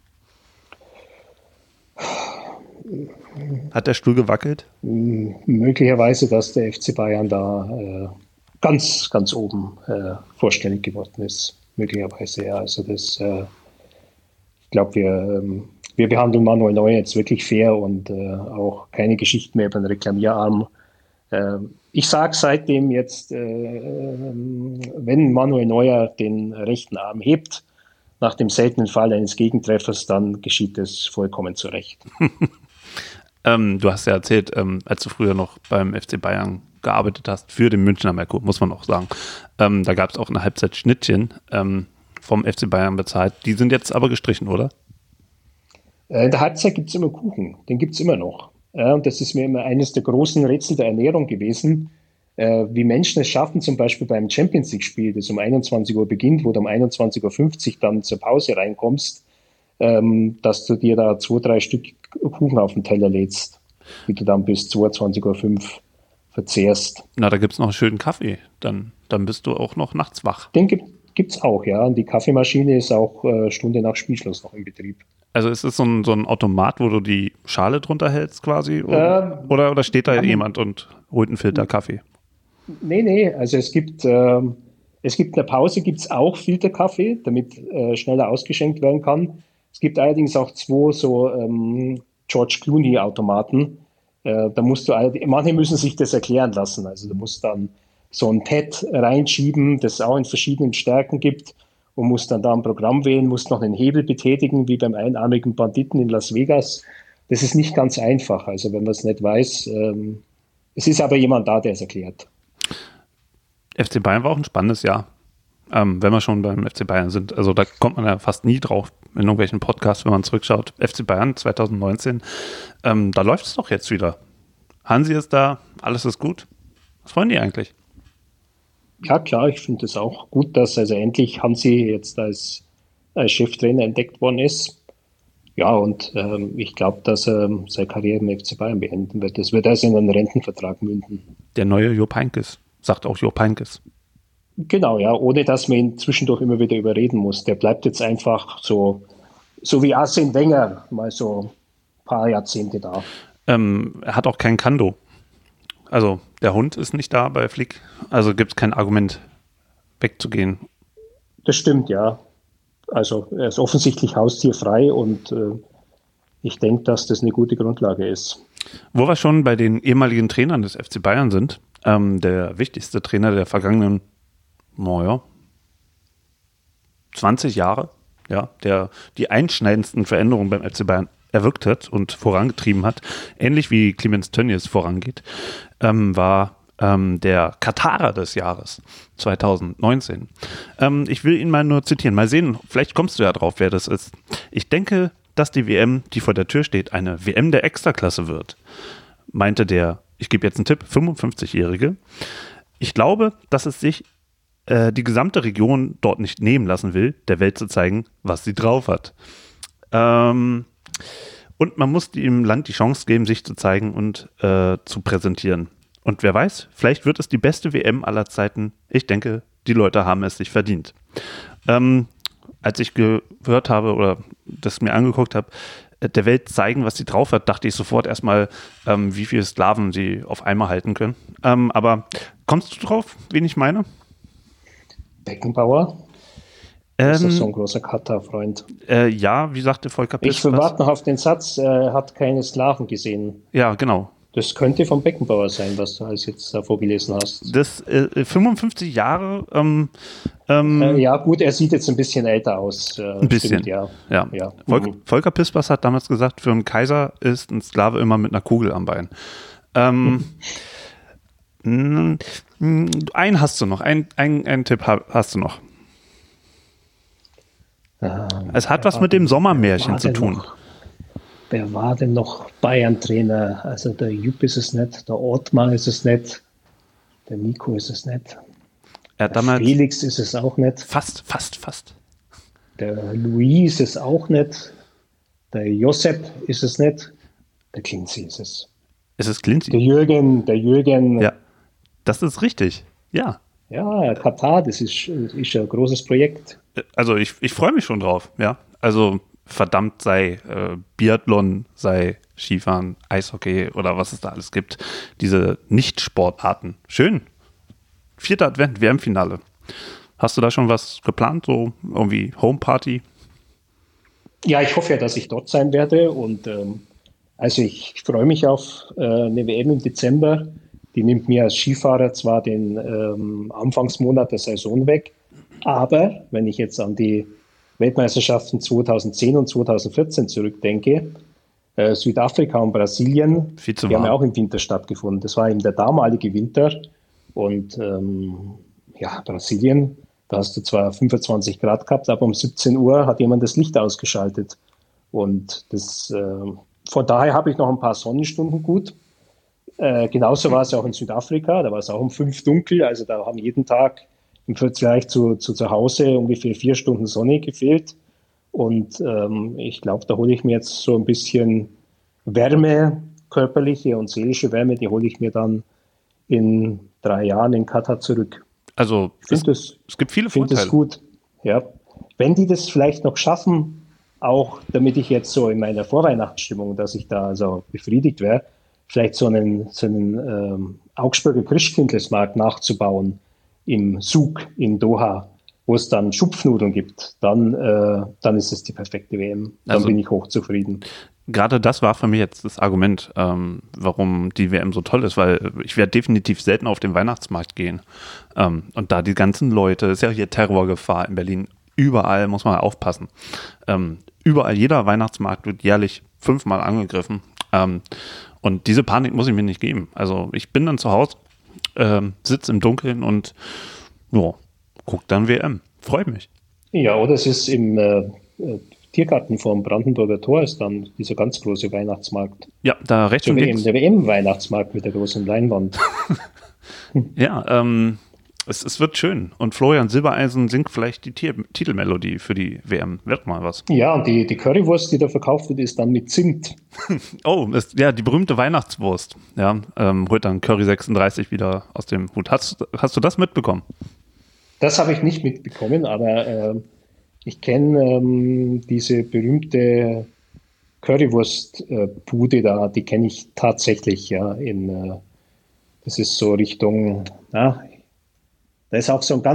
[SPEAKER 2] Hat der Stuhl gewackelt?
[SPEAKER 3] Möglicherweise, dass der FC Bayern da ganz, ganz oben vorstellig geworden ist. Möglicherweise, ja. Also das, ich glaube, wir behandeln Manuel Neuer jetzt wirklich fair und auch keine Geschichten mehr über den Reklamierarm. Ich sage seitdem jetzt, wenn Manuel Neuer den rechten Arm hebt, nach dem seltenen Fall eines Gegentreffers, dann geschieht es vollkommen zu Recht.
[SPEAKER 2] Du hast ja erzählt, als du früher noch beim FC Bayern gearbeitet hast, für den Münchner Merkur, muss man auch sagen. Da gab es auch eine Halbzeit-Schnittchen vom FC Bayern bezahlt. Die sind jetzt aber gestrichen, oder?
[SPEAKER 3] In der Halbzeit gibt es immer Kuchen, den gibt es immer noch. Ja, und das ist mir immer eines der großen Rätsel der Ernährung gewesen, wie Menschen es schaffen, zum Beispiel beim Champions League-Spiel, das um 21 Uhr beginnt, wo du um 21:50 Uhr dann zur Pause reinkommst, dass du dir da 2, 3 Stück Kuchen auf den Teller lädst, die du dann bis 22:05 Uhr verzehrst.
[SPEAKER 2] Na, da gibt es noch einen schönen Kaffee. Dann bist du auch noch nachts wach.
[SPEAKER 3] Den gibt's auch, ja. Und die Kaffeemaschine ist auch Stunde nach Spielschluss noch in Betrieb.
[SPEAKER 2] Also ist es so ein Automat, wo du die Schale drunter hältst quasi? Oder steht da jemand und holt einen Filter Kaffee?
[SPEAKER 3] Nee. Also es gibt in der Pause gibt's auch Filterkaffee, damit schneller ausgeschenkt werden kann. Es gibt allerdings auch 2 so George Clooney-Automaten. Da musst du, manche müssen sich das erklären lassen. Also du musst dann so ein Pad reinschieben, das es auch in verschiedenen Stärken gibt und musst dann da ein Programm wählen, musst noch einen Hebel betätigen, wie beim einarmigen Banditen in Las Vegas. Das ist nicht ganz einfach, also wenn man es nicht weiß. Es ist aber jemand da, der es erklärt.
[SPEAKER 2] FC Bayern war auch ein spannendes Jahr, wenn wir schon beim FC Bayern sind. Also da kommt man ja fast nie drauf in irgendwelchen Podcasts, wenn man zurückschaut. FC Bayern 2019, da läuft es doch jetzt wieder. Hansi ist da, alles ist gut. Was wollen die eigentlich?
[SPEAKER 3] Ja, klar, ich finde es auch gut, dass also endlich Hansi jetzt als Cheftrainer entdeckt worden ist. Ja, und ich glaube, dass er seine Karriere im FC Bayern beenden wird. Das wird also in einen Rentenvertrag münden. Der
[SPEAKER 2] neue Jupp Heynckes, sagt auch Jupp Heynckes.
[SPEAKER 3] Genau, ja, ohne dass man ihn zwischendurch immer wieder überreden muss. Der bleibt jetzt einfach so wie Arsene Wenger, mal so ein paar Jahrzehnte da.
[SPEAKER 2] Er hat auch kein Kando. Also der Hund ist nicht da bei Flick, also gibt es kein Argument, wegzugehen.
[SPEAKER 3] Das stimmt, ja. Also er ist offensichtlich haustierfrei und ich denke, dass das eine gute Grundlage ist.
[SPEAKER 2] Wo wir schon bei den ehemaligen Trainern des FC Bayern sind, der wichtigste Trainer der vergangenen 20 Jahre, ja, der die einschneidendsten Veränderungen beim FC Bayern erwirkt hat und vorangetrieben hat, ähnlich wie Clemens Tönnies vorangeht, war der Katarer des Jahres 2019. Ich will ihn mal nur zitieren. Mal sehen, vielleicht kommst du ja drauf, wer das ist. Ich denke, dass die WM, die vor der Tür steht, eine WM der Extraklasse wird, meinte der, ich gebe jetzt einen Tipp, 55-Jährige. Ich glaube, dass es sich die gesamte Region dort nicht nehmen lassen will, der Welt zu zeigen, was sie drauf hat. Und man muss dem Land die Chance geben, sich zu zeigen und zu präsentieren. Und wer weiß, vielleicht wird es die beste WM aller Zeiten. Ich denke, die Leute haben es sich verdient. Als ich gehört habe oder das mir angeguckt habe, der Welt zeigen, was sie drauf hat, dachte ich sofort erstmal, wie viele Sklaven sie auf einmal halten können. Aber kommst du drauf, wen ich meine?
[SPEAKER 3] Beckenbauer? Das ist so ein großer Katar-Freund.
[SPEAKER 2] Ja, wie sagte Volker Piss?
[SPEAKER 3] Ich warte noch auf den Satz, er hat keine Sklaven gesehen.
[SPEAKER 2] Ja, genau.
[SPEAKER 3] Das könnte vom Beckenbauer sein, was du alles jetzt da vorgelesen hast.
[SPEAKER 2] Das 55 Jahre.
[SPEAKER 3] Ja, gut, er sieht jetzt ein bisschen älter aus.
[SPEAKER 2] Ein bisschen,
[SPEAKER 3] stimmt,
[SPEAKER 2] ja. Volker Pispers hat damals gesagt, für einen Kaiser ist ein Sklave immer mit einer Kugel am Bein. Einen hast du noch, einen Tipp hast du noch. Es hat was mit dem Sommermärchen zu tun.
[SPEAKER 3] Wer war denn noch Bayern-Trainer? Also der Jupp ist es nicht, der Ottmar ist es nicht, der Nico ist es nicht.
[SPEAKER 2] Der
[SPEAKER 3] Felix ist es auch nicht.
[SPEAKER 2] Fast.
[SPEAKER 3] Der Louis ist es auch nicht. Der Josep ist es nicht. Der Klinzi ist es.
[SPEAKER 2] Ist es Klinzi?
[SPEAKER 3] Der Jürgen.
[SPEAKER 2] Ja, das ist richtig. Ja.
[SPEAKER 3] Ja, Katar, das ist ein großes Projekt.
[SPEAKER 2] Also ich freue mich schon drauf, ja. Also verdammt sei Biathlon, sei Skifahren, Eishockey oder was es da alles gibt. Diese Nicht-Sportarten. Schön. 4. Advent, WM-Finale. Hast du da schon was geplant? So irgendwie Homeparty?
[SPEAKER 3] Ja, ich hoffe ja, dass ich dort sein werde. Und also ich freue mich auf eine WM im Dezember. Die nimmt mir als Skifahrer zwar den Anfangsmonat der Saison weg, aber wenn ich jetzt an die Weltmeisterschaften 2010 und 2014 zurückdenke, Südafrika und Brasilien, die haben ja auch im Winter stattgefunden. Das war eben der damalige Winter. Und Brasilien, da hast du zwar 25 Grad gehabt, aber um 17 Uhr hat jemand das Licht ausgeschaltet. Und von daher habe ich noch ein paar Sonnenstunden gut. Genauso war es auch in Südafrika, da war es auch um 5 dunkel, also da haben jeden Tag im Vergleich zu Hause ungefähr 4 Stunden Sonne gefehlt. Und ich glaube, da hole ich mir jetzt so ein bisschen Wärme, körperliche und seelische Wärme, die hole ich mir dann in 3 Jahren in Katar zurück.
[SPEAKER 2] Also es gibt viele Vorteile.
[SPEAKER 3] Ich finde es gut, ja. Wenn die das vielleicht noch schaffen, auch damit ich jetzt so in meiner Vorweihnachtsstimmung, dass ich da also befriedigt wäre, vielleicht so einen Augsburger Christkindlesmarkt nachzubauen im Souk in Doha, wo es dann Schupfnudeln gibt, dann ist es die perfekte WM. Dann bin ich hochzufrieden.
[SPEAKER 2] Gerade das war für mich jetzt das Argument, warum die WM so toll ist, weil ich werde definitiv selten auf den Weihnachtsmarkt gehen. Und da die ganzen Leute, ist ja hier Terrorgefahr in Berlin, überall muss man aufpassen. Überall, jeder Weihnachtsmarkt wird jährlich 5-mal angegriffen. Und diese Panik muss ich mir nicht geben. Also ich bin dann zu Hause, sitze im Dunkeln und guck dann WM. Freut mich.
[SPEAKER 3] Ja, oder es ist im Tiergarten vom Brandenburger Tor ist dann dieser ganz große Weihnachtsmarkt.
[SPEAKER 2] Ja, da rechts und links.
[SPEAKER 3] Der WM-Weihnachtsmarkt mit der großen Leinwand.
[SPEAKER 2] Ja, es wird schön. Und Florian Silbereisen singt vielleicht die Titelmelodie für die WM. Wird mal was.
[SPEAKER 3] Ja, und die Currywurst, die da verkauft wird, ist dann mit Zimt.
[SPEAKER 2] Oh, die berühmte Weihnachtswurst. Ja, holt dann Curry 36 wieder aus dem Hut. Hast du das mitbekommen?
[SPEAKER 3] Das habe ich nicht mitbekommen, aber ich kenne diese berühmte Currywurst-Bude da, die kenne ich tatsächlich, ja, das ist so Richtung, da ist auch so ein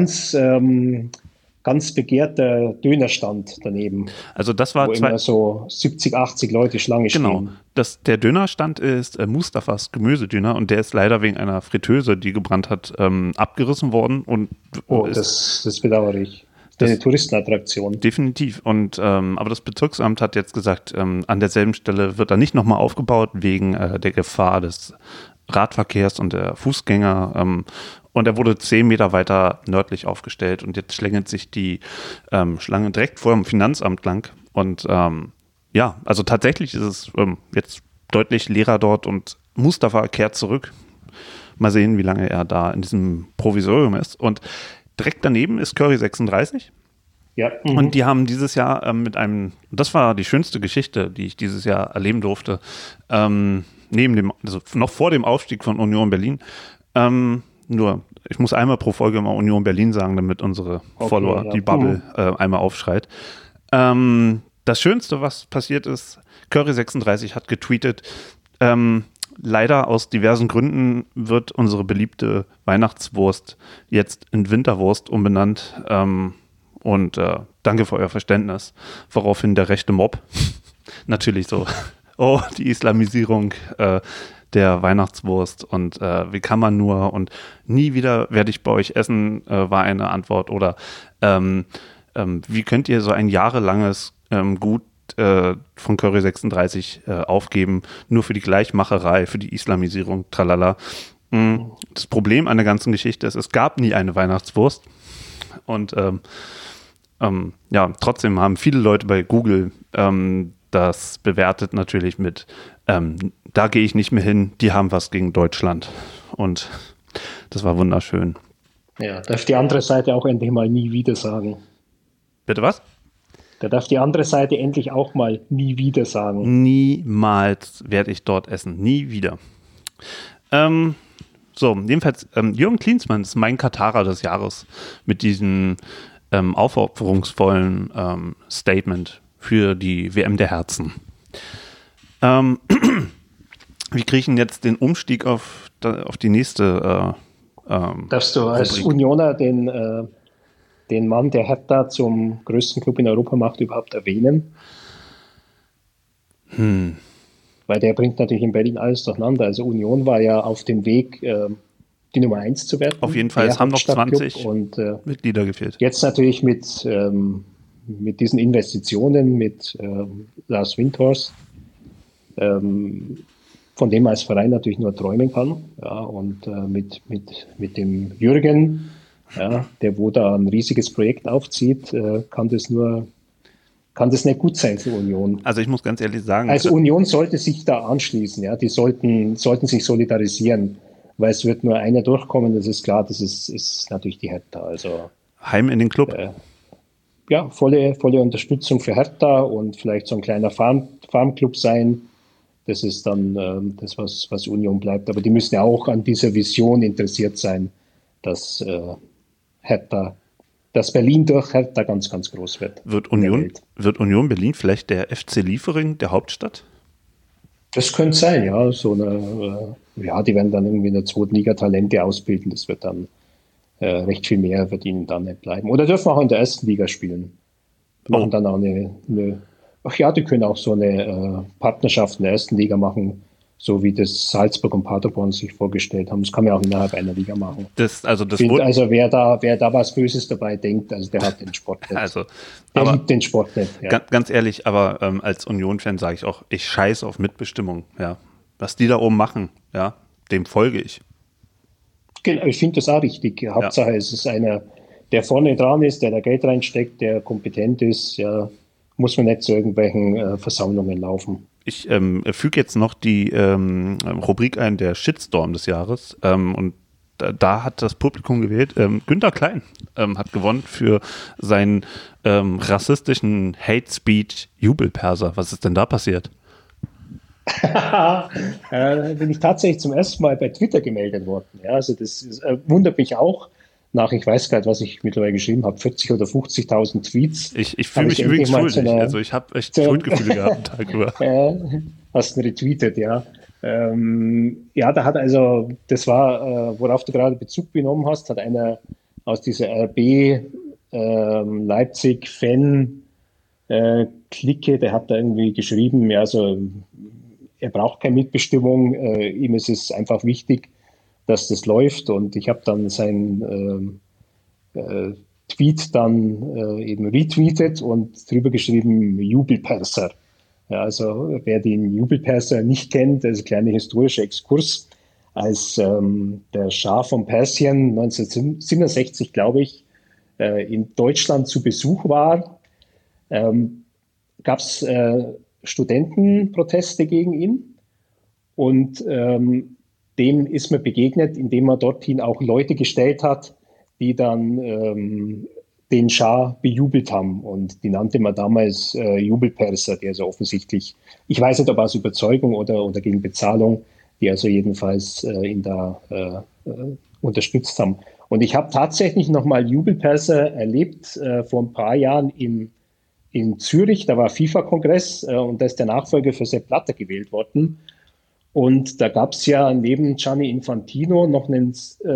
[SPEAKER 3] ganz begehrter Dönerstand daneben.
[SPEAKER 2] Also das war
[SPEAKER 3] wo immer so 70, 80 Leute Schlange stehen.
[SPEAKER 2] Genau. Der Dönerstand ist Mustafas Gemüsedöner und der ist leider wegen einer Fritteuse, die gebrannt hat, abgerissen worden.
[SPEAKER 3] Das bedauere ich. Das ist eine Touristenattraktion.
[SPEAKER 2] Definitiv. Aber das Bezirksamt hat jetzt gesagt, an derselben Stelle wird er nicht nochmal aufgebaut, wegen der Gefahr des Radverkehrs und der Fußgänger. Und er wurde 10 Meter weiter nördlich aufgestellt und jetzt schlängelt sich die Schlange direkt vor dem Finanzamt lang. Und also tatsächlich ist es jetzt deutlich leerer dort und Mustafa kehrt zurück. Mal sehen, wie lange er da in diesem Provisorium ist. Und direkt daneben ist Curry 36.
[SPEAKER 3] Ja. Mhm.
[SPEAKER 2] Und die haben dieses Jahr das war die schönste Geschichte, die ich dieses Jahr erleben durfte, noch vor dem Aufstieg von Union Berlin. Nur, ich muss einmal pro Folge immer Union Berlin sagen, damit unsere Follower, die Bubble, einmal aufschreit. Das Schönste, was passiert ist, Curry 36 hat getweetet, leider aus diversen Gründen wird unsere beliebte Weihnachtswurst jetzt in Winterwurst umbenannt. Danke für euer Verständnis. Woraufhin der rechte Mob natürlich so, die Islamisierung der Weihnachtswurst und wie kann man nur und nie wieder werde ich bei euch essen, war eine Antwort. Oder wie könnt ihr so ein jahrelanges Gut von Curry 36 aufgeben, nur für die Gleichmacherei, für die Islamisierung, tralala. Das Problem an der ganzen Geschichte ist, es gab nie eine Weihnachtswurst und trotzdem haben viele Leute bei Google das bewertet natürlich mit da gehe ich nicht mehr hin, die haben was gegen Deutschland. Und das war wunderschön.
[SPEAKER 3] Ja, darf die andere Seite auch endlich mal nie wieder sagen.
[SPEAKER 2] Bitte was?
[SPEAKER 3] Da darf die andere Seite endlich auch mal nie wieder sagen.
[SPEAKER 2] Niemals werde ich dort essen. Nie wieder. Jedenfalls, Jürgen Klinsmann ist mein Katarer des Jahres mit diesem aufopferungsvollen Statement für die WM der Herzen. Wie kriege ich denn jetzt den Umstieg auf die nächste
[SPEAKER 3] Darfst du als
[SPEAKER 2] Rubrik?
[SPEAKER 3] Unioner den Mann, der Hertha zum größten Club in Europa macht, überhaupt erwähnen? Weil der bringt natürlich in Berlin alles durcheinander. Also Union war ja auf dem Weg, die Nummer 1 zu werden.
[SPEAKER 2] Auf jeden Fall, es haben noch 20 Mitglieder gefehlt.
[SPEAKER 3] Jetzt natürlich mit diesen Investitionen, mit Lars Windhorst, von dem man als Verein natürlich nur träumen kann. Ja, und mit dem Jürgen, ja, der wo da ein riesiges Projekt aufzieht, kann das nur kann das nicht gut sein für Union.
[SPEAKER 2] Also ich muss ganz ehrlich sagen...
[SPEAKER 3] Also Union sollte sich da anschließen, ja, die sollten sich solidarisieren, weil es wird nur einer durchkommen, das ist klar, das ist natürlich die Hertha. Also
[SPEAKER 2] Heim in den Club.
[SPEAKER 3] Ja, volle Unterstützung für Hertha und vielleicht so ein kleiner Farmclub sein. Das ist dann das, was Union bleibt. Aber die müssen ja auch an dieser Vision interessiert sein, dass Berlin durch Hertha ganz, ganz groß wird.
[SPEAKER 2] Wird Union Berlin vielleicht der FC Liefering der Hauptstadt?
[SPEAKER 3] Das könnte sein, ja. Die werden dann irgendwie in der zweiten Liga Talente ausbilden. Das wird dann recht viel mehr wird ihnen dann nicht bleiben. Oder dürfen auch in der ersten Liga spielen. Machen dann auch die können auch so eine Partnerschaft in der ersten Liga machen, so wie das Salzburg und Paderborn sich vorgestellt haben. Das kann man auch innerhalb einer Liga machen. Wer da was Böses dabei denkt, also der hat den Sport nicht. Der liebt den Sport nicht. Ja.
[SPEAKER 2] Ganz ehrlich, aber als Union-Fan sage ich auch, ich scheiße auf Mitbestimmung. Ja. Was die da oben machen, ja, dem folge ich.
[SPEAKER 3] Genau, ich finde das auch richtig. Hauptsache, es ist einer, der vorne dran ist, der da Geld reinsteckt, der kompetent ist, ja, muss man nicht zu irgendwelchen Versammlungen laufen.
[SPEAKER 2] Ich füge jetzt noch die Rubrik ein, der Shitstorm des Jahres. Und da hat das Publikum gewählt. Günther Klein hat gewonnen für seinen rassistischen Hate-Speech-Jubelperser. Was ist denn da passiert?
[SPEAKER 3] Bin ich tatsächlich zum ersten Mal bei Twitter gemeldet worden. Ja, also das wundert mich auch. Ich weiß gar nicht, was ich mittlerweile geschrieben habe, 40.000 oder 50.000 Tweets.
[SPEAKER 2] Ich fühle mich übrigens schuldig. Also ich habe echt Schuldgefühle gehabt den Tag über.
[SPEAKER 3] Hast du retweetet, ja. Da hat also, das war, worauf du gerade Bezug genommen hast, hat einer aus dieser RB Leipzig-Fan Clique, der hat da irgendwie geschrieben, ja, also er braucht keine Mitbestimmung, ihm ist es einfach wichtig, dass das läuft, und ich habe dann seinen Tweet dann eben retweetet und drüber geschrieben, Jubelperser. Ja, also wer den Jubelperser nicht kennt, das ist ein kleiner historischer Exkurs. Als der Schah von Persien 1967, glaube ich, in Deutschland zu Besuch war, gab es Studentenproteste gegen ihn, und dem ist man begegnet, indem man dorthin auch Leute gestellt hat, die dann den Schah bejubelt haben, und die nannte man damals Jubelperser, die also offensichtlich, ich weiß nicht, ob aus Überzeugung oder gegen Bezahlung, die also jedenfalls ihn da unterstützt haben. Und ich habe tatsächlich nochmal Jubelperser erlebt vor ein paar Jahren in Zürich, da war FIFA-Kongress und da ist der Nachfolger für Sepp Blatter gewählt worden. Und da gab es ja neben Gianni Infantino noch einen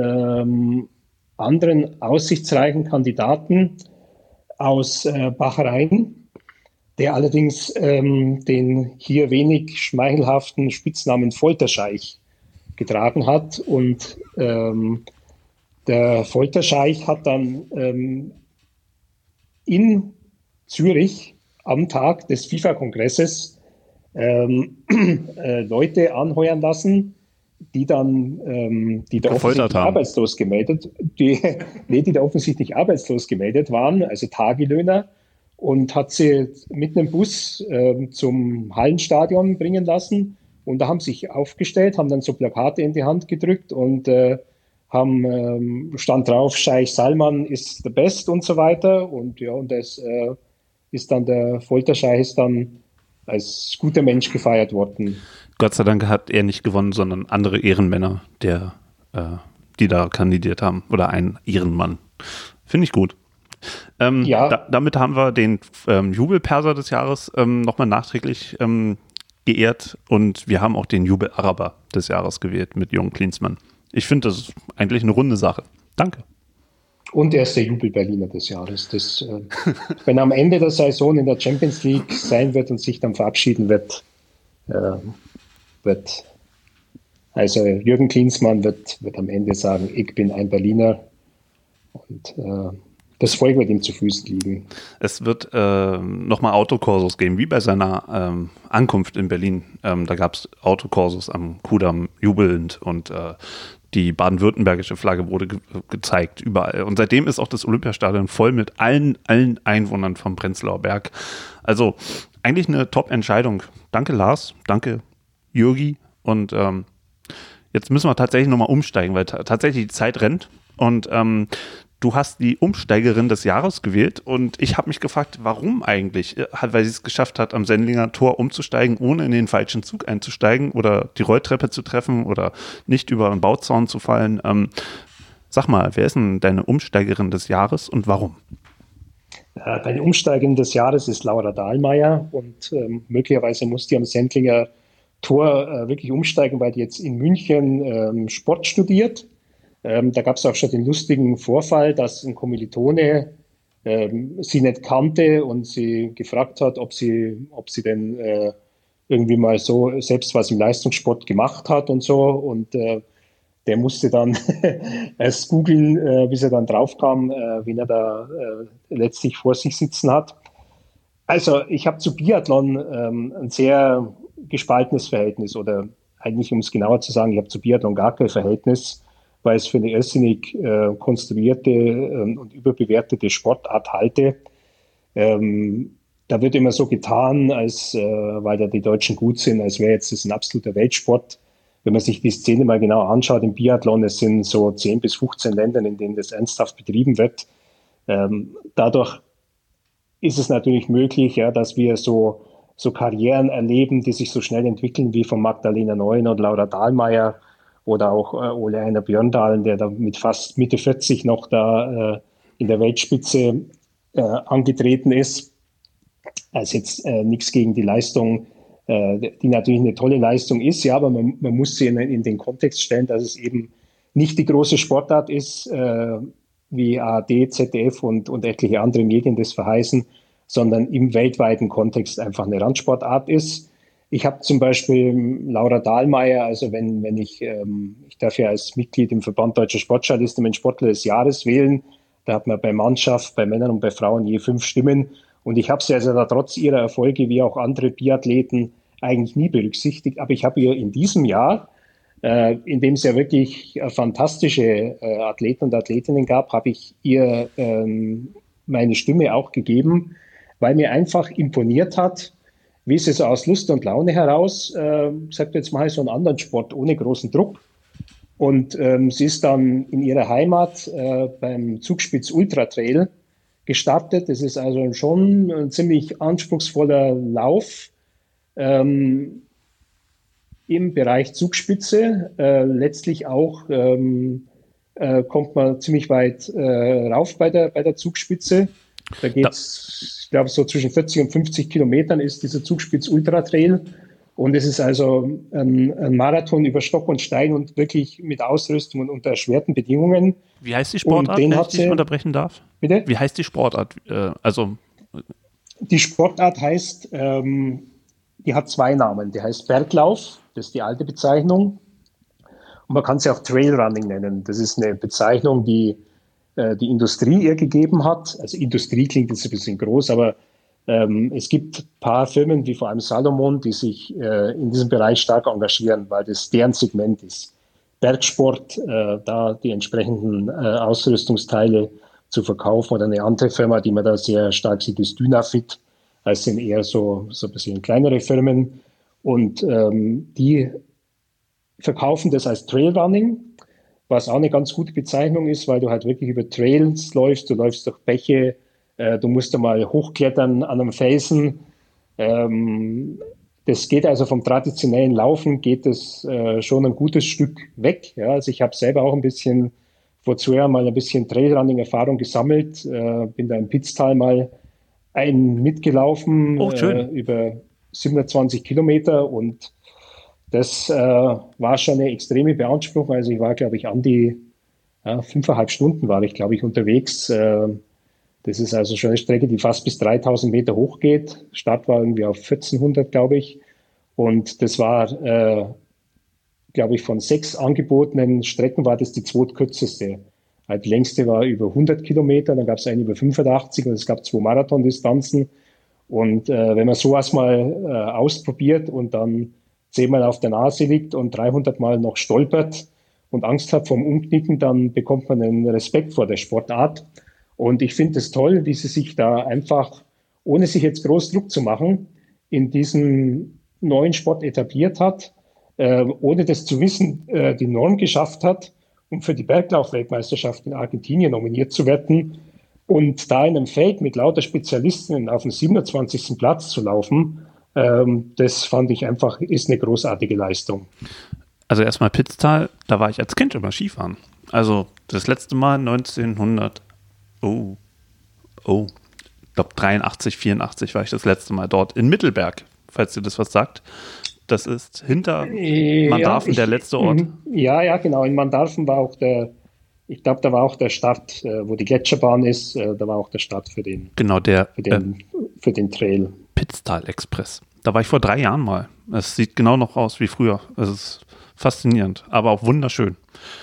[SPEAKER 3] anderen aussichtsreichen Kandidaten aus Bahrain, der allerdings den hier wenig schmeichelhaften Spitznamen Folterscheich getragen hat. Und der Folterscheich hat dann in Zürich am Tag des FIFA-Kongresses Leute anheuern lassen, die da offensichtlich arbeitslos gemeldet waren, also Tagelöhner, und hat sie mit einem Bus zum Hallenstadion bringen lassen, und da haben sich aufgestellt, haben dann so Plakate in die Hand gedrückt und stand drauf, Scheich Salman ist the best und so weiter, und ja, und das ist dann der Folterscheich ist dann als guter Mensch gefeiert worden.
[SPEAKER 2] Gott sei Dank hat er nicht gewonnen, sondern andere Ehrenmänner, die da kandidiert haben. Oder ein Ehrenmann. Finde ich gut. Damit haben wir den Jubelperser des Jahres nochmal nachträglich geehrt. Und wir haben auch den Jubelaraber des Jahres gewählt mit Jürgen Klinsmann. Ich finde, das ist eigentlich eine runde Sache. Danke.
[SPEAKER 3] Und er ist der Jubel-Berliner des Jahres. Wenn er am Ende der Saison in der Champions League sein wird und sich dann verabschieden wird, also Jürgen Klinsmann wird am Ende sagen, ich bin ein Berliner, und das Volk wird ihm zu Füßen liegen.
[SPEAKER 2] Es wird nochmal Autokursus geben, wie bei seiner Ankunft in Berlin. Da gab es Autokursus am Kudamm jubelnd, und die baden-württembergische Flagge wurde gezeigt, überall. Und seitdem ist auch das Olympiastadion voll mit allen Einwohnern vom Prenzlauer Berg. Also eigentlich eine Top-Entscheidung. Danke Lars, danke Jürgi. Und jetzt müssen wir tatsächlich nochmal umsteigen, weil tatsächlich die Zeit rennt. Und du hast die Umsteigerin des Jahres gewählt und ich habe mich gefragt, warum eigentlich? Weil sie es geschafft hat, am Sendlinger Tor umzusteigen, ohne in den falschen Zug einzusteigen oder die Rolltreppe zu treffen oder nicht über einen Bauzaun zu fallen. Sag mal, wer ist denn deine Umsteigerin des Jahres und warum?
[SPEAKER 3] Deine Umsteigerin des Jahres ist Laura Dahlmeier und möglicherweise muss die am Sendlinger Tor wirklich umsteigen, weil die jetzt in München Sport studiert. Da gab es auch schon den lustigen Vorfall, dass ein Kommilitone sie nicht kannte und sie gefragt hat, ob sie denn irgendwie mal so selbst was im Leistungssport gemacht hat und so. Und der musste dann erst googeln, bis er dann draufkam, wen er da letztlich vor sich sitzen hat. Also ich habe zu Biathlon ein sehr gespaltenes Verhältnis oder eigentlich, um es genauer zu sagen, ich habe zu Biathlon gar kein Verhältnis, weil es für eine irrsinnig konstruierte und überbewertete Sportart halte. Da wird immer so getan, als weil da die Deutschen gut sind, als wäre jetzt das ein absoluter Weltsport. Wenn man sich die Szene mal genau anschaut im Biathlon, es sind so 10 bis 15 Länder, in denen das ernsthaft betrieben wird. Dadurch ist es natürlich möglich, ja, dass wir so Karrieren erleben, die sich so schnell entwickeln wie von Magdalena Neuner und Laura Dahlmeier, oder auch Ole Einar Björndalen, der da mit fast Mitte 40 noch da in der Weltspitze angetreten ist. Also jetzt nichts gegen die Leistung, die natürlich eine tolle Leistung ist, ja, aber man muss sie in den Kontext stellen, dass es eben nicht die große Sportart ist, wie ARD, ZDF und etliche andere Medien das verheißen, sondern im weltweiten Kontext einfach eine Randsportart ist. Ich habe zum Beispiel Laura Dahlmeier, also wenn ich darf ja als Mitglied im Verband Deutscher Sportjournalisten den Sportler des Jahres wählen, da hat man bei Mannschaft, bei Männern und bei Frauen je 5 Stimmen und ich habe sie also da trotz ihrer Erfolge wie auch andere Biathleten eigentlich nie berücksichtigt, aber ich habe ihr in diesem Jahr, in dem es ja wirklich fantastische Athleten und Athletinnen gab, habe ich ihr meine Stimme auch gegeben, weil mir einfach imponiert hat, wie sie so aus Lust und Laune heraus, sagt jetzt mal so einen anderen Sport ohne großen Druck. Und sie ist dann in ihrer Heimat beim Zugspitz Ultra Trail gestartet. Das ist also schon ein ziemlich anspruchsvoller Lauf im Bereich Zugspitze. Letztlich auch kommt man ziemlich weit rauf bei der Zugspitze. Da geht's, ich glaube, so zwischen 40 und 50 Kilometern ist dieser Zugspitz Ultra Trail. Und es ist also ein Marathon über Stock und Stein und wirklich mit Ausrüstung und unter erschwerten Bedingungen.
[SPEAKER 2] Wie heißt die Sportart, wenn ich dich unterbrechen darf?
[SPEAKER 3] Bitte?
[SPEAKER 2] Wie heißt die Sportart?
[SPEAKER 3] Die Sportart heißt, die hat 2 Namen. Die heißt Berglauf, das ist die alte Bezeichnung. Und man kann sie auch Trailrunning nennen. Das ist eine Bezeichnung, die die Industrie ihr gegeben hat. Also Industrie klingt jetzt ein bisschen groß, aber es gibt ein paar Firmen, wie vor allem Salomon, die sich in diesem Bereich stark engagieren, weil das deren Segment ist. Bergsport, da die entsprechenden Ausrüstungsteile zu verkaufen, oder eine andere Firma, die man da sehr stark sieht, ist Dynafit. Das sind eher so ein bisschen kleinere Firmen und die verkaufen das als Trailrunning, was auch eine ganz gute Bezeichnung ist, weil du halt wirklich über Trails läufst, du läufst durch Bäche, du musst einmal hochklettern an einem Felsen. Das geht also vom traditionellen Laufen, geht es schon ein gutes Stück weg. Ja, also ich habe selber auch vor 2 Jahren mal ein bisschen Trailrunning-Erfahrung gesammelt, bin da im Pitztal mal mitgelaufen über 720 Kilometer und das war schon eine extreme Beanspruchung. Also ich war, glaube ich, an die 5,5 Stunden war ich, glaube ich, unterwegs. Das ist also schon eine Strecke, die fast bis 3000 Meter hoch geht. Start war irgendwie auf 1400, glaube ich. Und das war, glaube ich, von 6 angebotenen Strecken war das die zweitkürzeste. Die längste war über 100 Kilometer, dann gab es eine über 85 und es gab 2 Marathondistanzen. Und wenn man sowas mal ausprobiert und dann 10-mal auf der Nase liegt und 300 Mal noch stolpert und Angst hat vom Umknicken, dann bekommt man einen Respekt vor der Sportart. Und ich finde es toll, wie sie sich da einfach, ohne sich jetzt groß Druck zu machen, in diesem neuen Sport etabliert hat, ohne das zu wissen, die Norm geschafft hat, um für die Berglauf-Weltmeisterschaft in Argentinien nominiert zu werden. Und da in einem Feld mit lauter Spezialisten auf dem 27. Platz zu laufen, das fand ich einfach, ist eine großartige Leistung.
[SPEAKER 2] Also erstmal Pitztal, da war ich als Kind immer Skifahren. Also das letzte Mal 1900, ich glaube 83, 84 war ich das letzte Mal dort in Mittelberg, falls ihr das was sagt. Das ist hinter Mandarfen der letzte Ort.
[SPEAKER 3] Ja, genau. In Mandarfen war auch ich glaube, da war auch der Start, wo die Gletscherbahn ist, da war auch der Start für den,
[SPEAKER 2] genau,
[SPEAKER 3] für den Trail.
[SPEAKER 2] Pitztal Express. Da war ich vor 3 Jahren mal. Es sieht genau noch aus wie früher. Es ist faszinierend, aber auch wunderschön.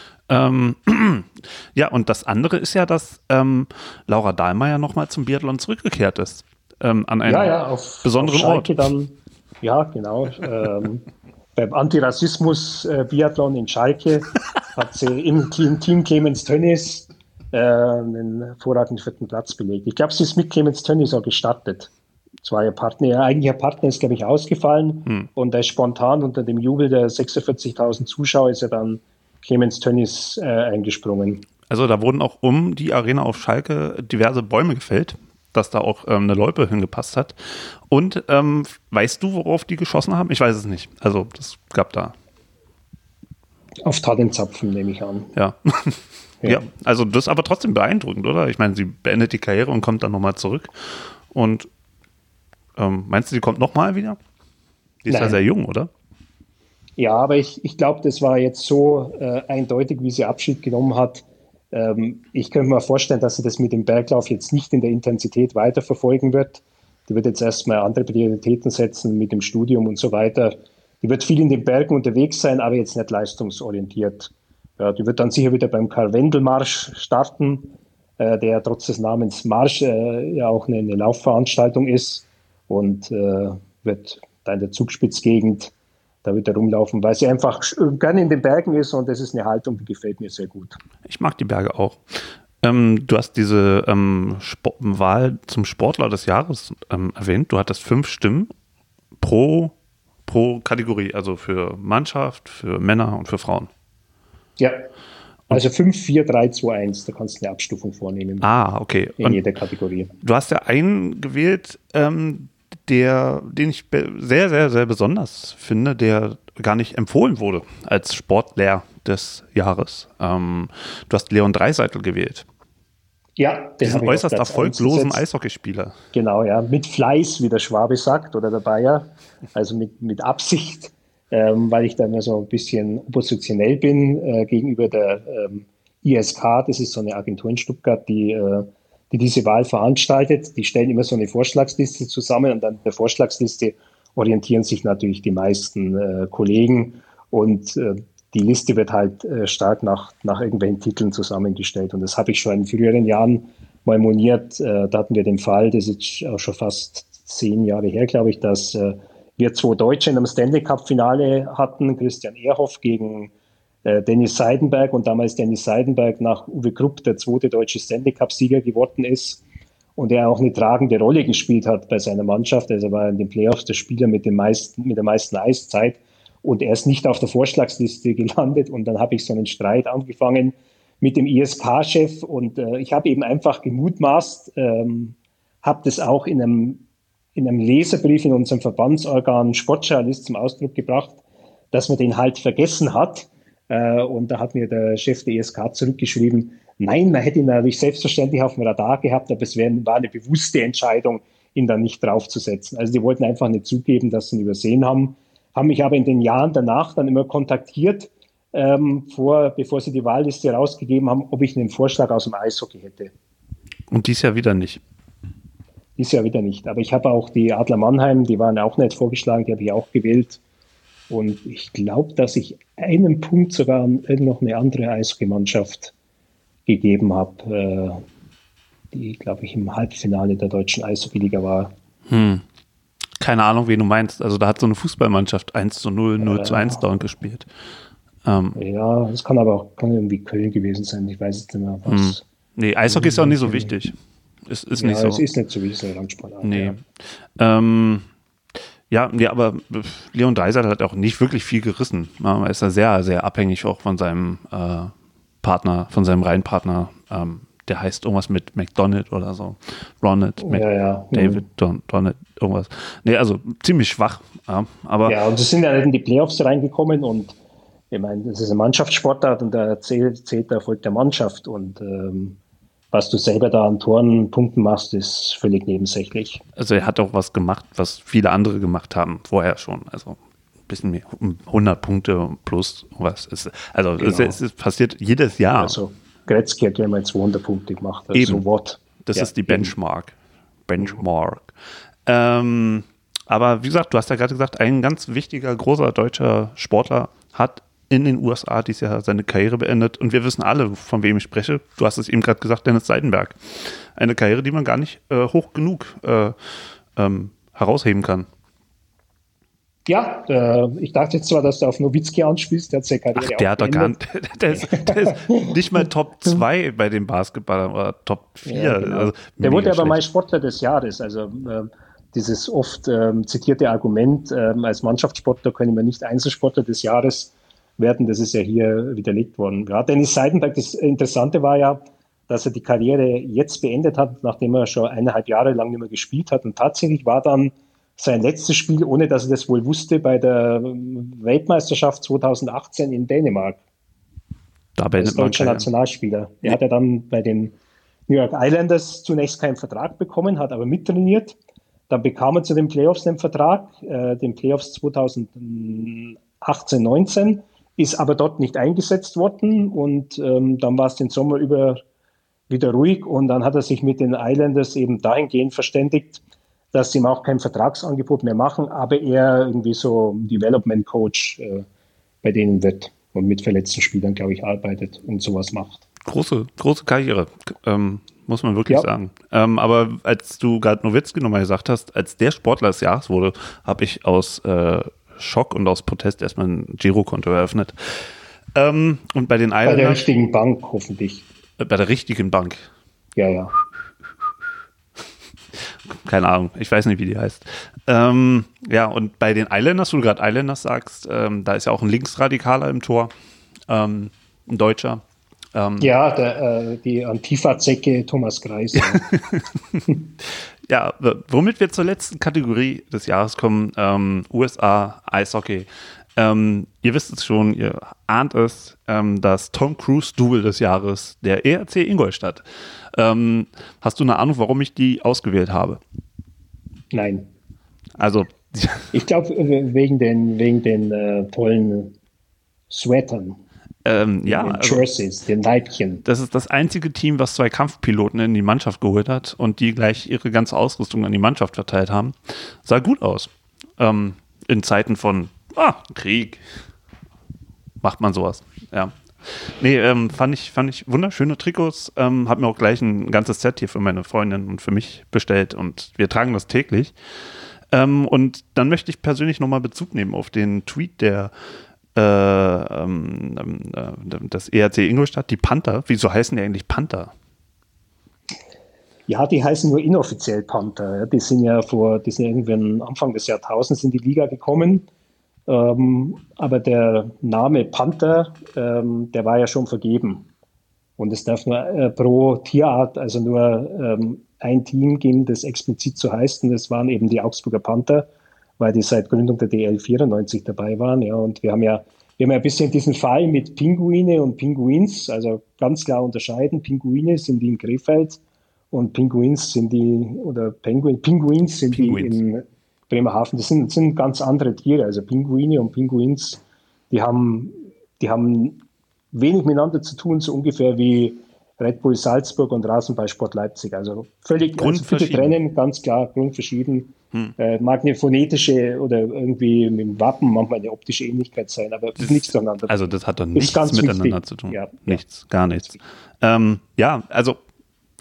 [SPEAKER 2] Ja, und das andere ist ja, dass Laura Dahlmeier nochmal zum Biathlon zurückgekehrt ist. An einem besonderen Ort.
[SPEAKER 3] Dann, ja, genau. Beim Antirassismus-Biathlon in Schalke hat sie im Team Clemens Tönnies einen hervorragenden 4. Platz belegt. Ich glaube, sie ist mit Clemens Tönnies auch gestartet. Zwar ihr eigentlicher Partner ist, glaube ich, ausgefallen und der spontan unter dem Jubel der 46.000 Zuschauer ist ja dann Clemens Tönnies eingesprungen.
[SPEAKER 2] Also da wurden auch um die Arena auf Schalke diverse Bäume gefällt, dass da auch eine Loipe hingepasst hat. Und weißt du, worauf die geschossen haben? Ich weiß es nicht. Also das gab da.
[SPEAKER 3] Auf Tannenzapfen, nehme ich an.
[SPEAKER 2] Ja. Ja, also das ist aber trotzdem beeindruckend, oder? Ich meine, sie beendet die Karriere und kommt dann nochmal zurück. Und meinst du, die kommt nochmal wieder? Die ist ja sehr jung, oder?
[SPEAKER 3] Ja, aber ich glaube, das war jetzt so eindeutig, wie sie Abschied genommen hat. Ich könnte mir vorstellen, dass sie das mit dem Berglauf jetzt nicht in der Intensität weiterverfolgen wird. Die wird jetzt erstmal andere Prioritäten setzen mit dem Studium und so weiter. Die wird viel in den Bergen unterwegs sein, aber jetzt nicht leistungsorientiert. Ja, die wird dann sicher wieder beim Karl-Wendel-Marsch starten, der trotz des Namens Marsch ja auch eine Laufveranstaltung ist. Und wird da in der Zugspitzgegend da wieder rumlaufen, weil sie einfach gerne in den Bergen ist und das ist eine Haltung, die gefällt mir sehr gut.
[SPEAKER 2] Ich mag die Berge auch. Du hast diese Wahl zum Sportler des Jahres erwähnt. Du hattest 5 Stimmen pro Kategorie, also für Mannschaft, für Männer und für Frauen.
[SPEAKER 3] Ja, also 5, 4, 3, 2, 1, da kannst du eine Abstufung vornehmen.
[SPEAKER 2] Ah, okay.
[SPEAKER 3] In jeder Kategorie.
[SPEAKER 2] Du hast ja einen gewählt, den ich sehr, sehr, sehr besonders finde, der gar nicht empfohlen wurde als Sportler des Jahres. Du hast Leon Dreiseitel gewählt.
[SPEAKER 3] Ja,
[SPEAKER 2] diesen äußerst erfolglosen Eishockeyspieler.
[SPEAKER 3] Genau, ja, mit Fleiß, wie der Schwabe sagt, oder der Bayer, also mit Absicht, weil ich da immer so ein bisschen oppositionell bin gegenüber der ISK, das ist so eine Agentur in Stuttgart, die diese Wahl veranstaltet. Die stellen immer so eine Vorschlagsliste zusammen und an der Vorschlagsliste orientieren sich natürlich die meisten Kollegen und die Liste wird halt stark nach irgendwelchen Titeln zusammengestellt und das habe ich schon in früheren Jahren mal moniert. Da hatten wir den Fall, das ist jetzt auch schon fast 10 Jahre her, glaube ich, dass wir 2 Deutsche in einem Stanley-Cup-Finale hatten, Christian Ehrhoff gegen Dennis Seidenberg und damals Dennis Seidenberg nach Uwe Krupp der 2. deutsche Stanley-Cup-Sieger geworden ist und er auch eine tragende Rolle gespielt hat bei seiner Mannschaft. Also er war in den Playoffs der Spieler mit der meisten Eiszeit und er ist nicht auf der Vorschlagsliste gelandet und dann habe ich so einen Streit angefangen mit dem ISK-Chef und ich habe eben einfach gemutmaßt, habe das auch in einem Leserbrief in unserem Verbandsorgan Sportjournalist zum Ausdruck gebracht, dass man den halt vergessen hat. Und da hat mir der Chef der ISK zurückgeschrieben, nein, man hätte ihn natürlich selbstverständlich auf dem Radar gehabt, aber es war eine bewusste Entscheidung, ihn dann nicht draufzusetzen. Also die wollten einfach nicht zugeben, dass sie ihn übersehen haben mich aber in den Jahren danach dann immer kontaktiert, bevor sie die Wahlliste rausgegeben haben, ob ich einen Vorschlag aus dem Eishockey hätte.
[SPEAKER 2] Und dies Jahr wieder nicht?
[SPEAKER 3] Dies Jahr wieder nicht. Aber ich habe auch die Adler Mannheim, die waren auch nicht vorgeschlagen, die habe ich auch gewählt. Und ich glaube, dass ich einen Punkt sogar an noch eine andere Eishockeymannschaft gegeben habe, die, glaube ich, im Halbfinale der deutschen Eishockeyliga war.
[SPEAKER 2] Keine Ahnung, wen du meinst. Also da hat so eine Fußballmannschaft 1:0, 0:1 dauernd gespielt.
[SPEAKER 3] Ja, das kann aber auch irgendwie Köln gewesen sein. Ich weiß es nicht mehr, was.
[SPEAKER 2] Nee, Eishockey ist auch nicht so wichtig. Ist nicht so.
[SPEAKER 3] Es ist nicht so wie so eine Randsportart.
[SPEAKER 2] Nee. Ja. Aber Leon Draisaitl hat auch nicht wirklich viel gerissen. Er ist da sehr, sehr abhängig auch von seinem Partner, von seinem Reihenpartner. Der heißt irgendwas mit McDonald oder so. David Donald, irgendwas. Nee, also ziemlich schwach. Aber
[SPEAKER 3] und sie sind ja in die Playoffs reingekommen und ich meine, das ist ein Mannschaftssportart und da zählt der Erfolg der Mannschaft und was du selber da an Toren, Punkten machst, ist völlig nebensächlich.
[SPEAKER 2] Also er hat auch was gemacht, was viele andere gemacht haben, vorher schon. Also ein bisschen mehr, 100 Punkte plus was. Genau. Es passiert jedes Jahr.
[SPEAKER 3] Also Gretzky hat ja mal 200 Punkte gemacht. Also
[SPEAKER 2] eben.
[SPEAKER 3] So what?
[SPEAKER 2] Das ist die Benchmark. Aber wie gesagt, du hast ja gerade gesagt, ein ganz wichtiger, großer deutscher Sportler hat in den USA dieses Jahr seine Karriere beendet. Und wir wissen alle, von wem ich spreche. Du hast es eben gerade gesagt, Dennis Seidenberg. Eine Karriere, die man gar nicht hoch genug herausheben kann.
[SPEAKER 3] Ja, ich dachte jetzt zwar, dass du auf Nowitzki anspielst, der hat seine Karriere
[SPEAKER 2] der hat doch gar nicht, der ist nicht mal Top 2 bei den Basketballern oder Top 4.
[SPEAKER 3] Ja, genau.
[SPEAKER 2] Also
[SPEAKER 3] der wurde aber mal Sportler des Jahres, also dieses oft zitierte Argument, als Mannschaftssportler können wir nicht Einzelsportler des Jahres werden, das ist ja hier widerlegt worden. Ja, Dennis Seidenberg, das Interessante war ja, dass er die Karriere jetzt beendet hat, nachdem er schon 1,5 Jahre lang nicht mehr gespielt hat und tatsächlich war dann sein letztes Spiel, ohne dass er das wohl wusste, bei der Weltmeisterschaft 2018 in Dänemark.
[SPEAKER 2] Da beendet
[SPEAKER 3] man als deutscher Nationalspieler. Der hat ja dann bei den New York Islanders zunächst keinen Vertrag bekommen, hat aber mittrainiert. Dann bekam er zu den Playoffs den Vertrag, den Playoffs 2018-19, ist aber dort nicht eingesetzt worden und dann war es den Sommer über wieder ruhig und dann hat er sich mit den Islanders eben dahingehend verständigt, dass sie ihm auch kein Vertragsangebot mehr machen, aber er irgendwie so Development Coach bei denen wird und mit verletzten Spielern, glaube ich, arbeitet und sowas macht.
[SPEAKER 2] Große Karriere, muss man wirklich sagen. Aber als du gerade Nowitzki nochmal gesagt hast, als der Sportler des Jahres wurde, habe ich aus Schock und aus Protest erstmal ein Girokonto eröffnet. Und bei den Islanders... Bei
[SPEAKER 3] der richtigen Bank, hoffentlich.
[SPEAKER 2] Bei der richtigen Bank?
[SPEAKER 3] Ja.
[SPEAKER 2] Keine Ahnung, ich weiß nicht, wie die heißt. Und bei den Islanders, wo du gerade Islanders sagst, da ist ja auch ein Linksradikaler im Tor, ein Deutscher.
[SPEAKER 3] Die Antifa-Zecke Thomas Greiss.
[SPEAKER 2] Ja, womit wir zur letzten Kategorie des Jahres kommen, USA, Eishockey. Ihr wisst es schon, ihr ahnt es, das Tom Cruise-Double des Jahres, der ERC Ingolstadt. Hast du eine Ahnung, warum ich die ausgewählt habe?
[SPEAKER 3] Nein.
[SPEAKER 2] Also
[SPEAKER 3] ich glaube, wegen den tollen Sweatern. Den Jerseys, den Leibchen.
[SPEAKER 2] Das ist das einzige Team, was 2 Kampfpiloten in die Mannschaft geholt hat und die gleich ihre ganze Ausrüstung an die Mannschaft verteilt haben. Sah gut aus. In Zeiten von Krieg macht man sowas. Ja. Nee, fand ich wunderschöne Trikots. Hab mir auch gleich ein ganzes Set hier für meine Freundin und für mich bestellt und wir tragen das täglich. Und dann möchte ich persönlich nochmal Bezug nehmen auf den Tweet das ERC Ingolstadt, die Panther. Wieso heißen die eigentlich Panther?
[SPEAKER 3] Ja, die heißen nur inoffiziell Panther. Die sind irgendwann Anfang des Jahrtausends in die Liga gekommen. Aber der Name Panther, der war ja schon vergeben. Und es darf nur pro Tierart, also nur ein Team geben, das explizit so heißt. Und das waren eben die Augsburger Panther, weil die seit Gründung der DL 94 dabei waren. Ja, und wir haben ja ein bisschen diesen Fall mit Pinguine und Pinguins, also ganz klar unterscheiden. Pinguine sind die in Krefeld und Pinguins sind die in Bremerhaven. Das sind ganz andere Tiere. Also Pinguine und Pinguins, die haben wenig miteinander zu tun, so ungefähr wie Red Bull Salzburg und Rasenballsport Leipzig. Also völlig bitte trennen, ganz klar, grundverschieden. Mag eine phonetische oder irgendwie mit dem Wappen manchmal eine optische Ähnlichkeit sein, aber das nichts miteinander.
[SPEAKER 2] Also das hat doch nichts miteinander zu tun. Ja, nichts, gar nichts. Da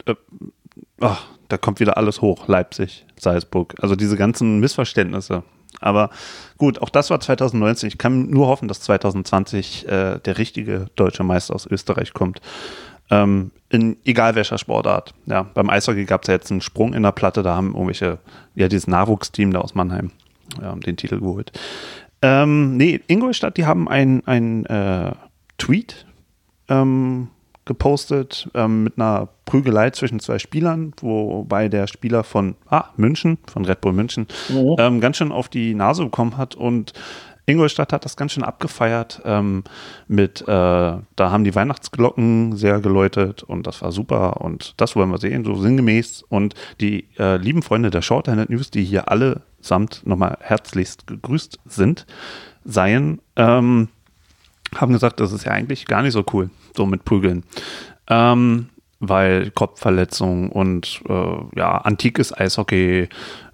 [SPEAKER 2] kommt wieder alles hoch. Leipzig, Salzburg. Also diese ganzen Missverständnisse. Aber gut, auch das war 2019. Ich kann nur hoffen, dass 2020 der richtige deutsche Meister aus Österreich kommt. In egal welcher Sportart. Ja, beim Eishockey gab es ja jetzt einen Sprung in der Platte, da haben irgendwelche, dieses Nachwuchsteam da aus Mannheim den Titel geholt. Ingolstadt, die haben ein Tweet gepostet mit einer Prügelei zwischen zwei Spielern, wobei der Spieler von München, von Red Bull München, ganz schön auf die Nase bekommen hat und Ingolstadt hat das ganz schön abgefeiert da haben die Weihnachtsglocken sehr geläutet und das war super und das wollen wir sehen, so sinngemäß und die lieben Freunde der Shorthanded News, die hier allesamt nochmal herzlichst gegrüßt seien, haben gesagt, das ist ja eigentlich gar nicht so cool, so mit Prügeln. Weil Kopfverletzungen und antikes Eishockey,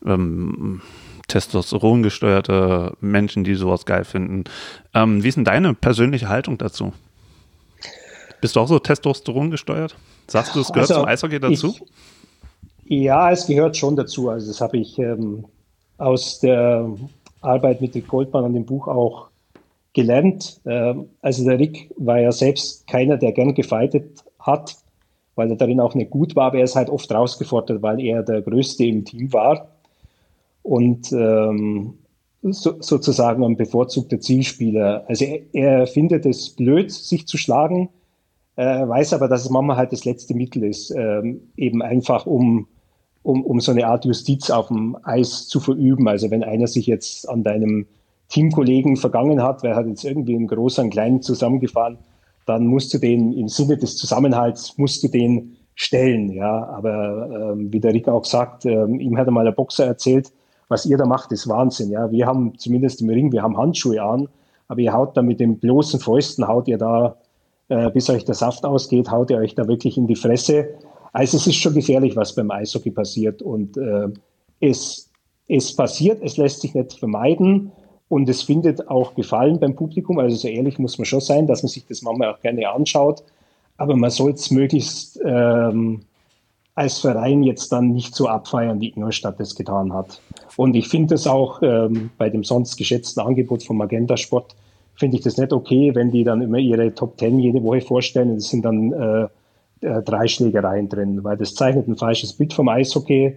[SPEAKER 2] testosterongesteuerte Menschen, die sowas geil finden. Wie ist denn deine persönliche Haltung dazu? Bist du auch so testosterongesteuert? Sagst du, es gehört zum Eishockey dazu?
[SPEAKER 3] Ja, es gehört schon dazu. Also das habe ich aus der Arbeit mit Rick Goldmann an dem Buch auch gelernt. Also der Rick war ja selbst keiner, der gern gefightet hat, weil er darin auch nicht gut war, aber er ist halt oft rausgefordert, weil er der Größte im Team war. Und sozusagen ein bevorzugter Zielspieler. Also er findet es blöd, sich zu schlagen, weiß aber, dass es manchmal halt das letzte Mittel ist, eben einfach um so eine Art Justiz auf dem Eis zu verüben. Also wenn einer sich jetzt an deinem Teamkollegen vergangen hat, wer hat jetzt irgendwie einen Großen, einen Kleinen zusammengefahren, dann musst du den im Sinne des Zusammenhalts, stellen. Ja, aber wie der Rick auch sagt, ihm hat einmal ein Boxer erzählt, was ihr da macht, ist Wahnsinn. Ja, wir haben zumindest im Ring, wir haben Handschuhe an, aber ihr haut da mit den bloßen Fäusten, haut ihr da, bis euch der Saft ausgeht, haut ihr euch da wirklich in die Fresse. Also es ist schon gefährlich, was beim Eishockey passiert. Und es passiert, es lässt sich nicht vermeiden und es findet auch Gefallen beim Publikum. Also so ehrlich muss man schon sein, dass man sich das manchmal auch gerne anschaut. Aber man soll es möglichst als Verein jetzt dann nicht so abfeiern, wie Ingolstadt das getan hat. Und ich finde das auch bei dem sonst geschätzten Angebot von Magenta Sport, finde ich das nicht okay, wenn die dann immer ihre Top 10 jede Woche vorstellen und es sind dann 3 Schlägereien drin, weil das zeichnet ein falsches Bild vom Eishockey.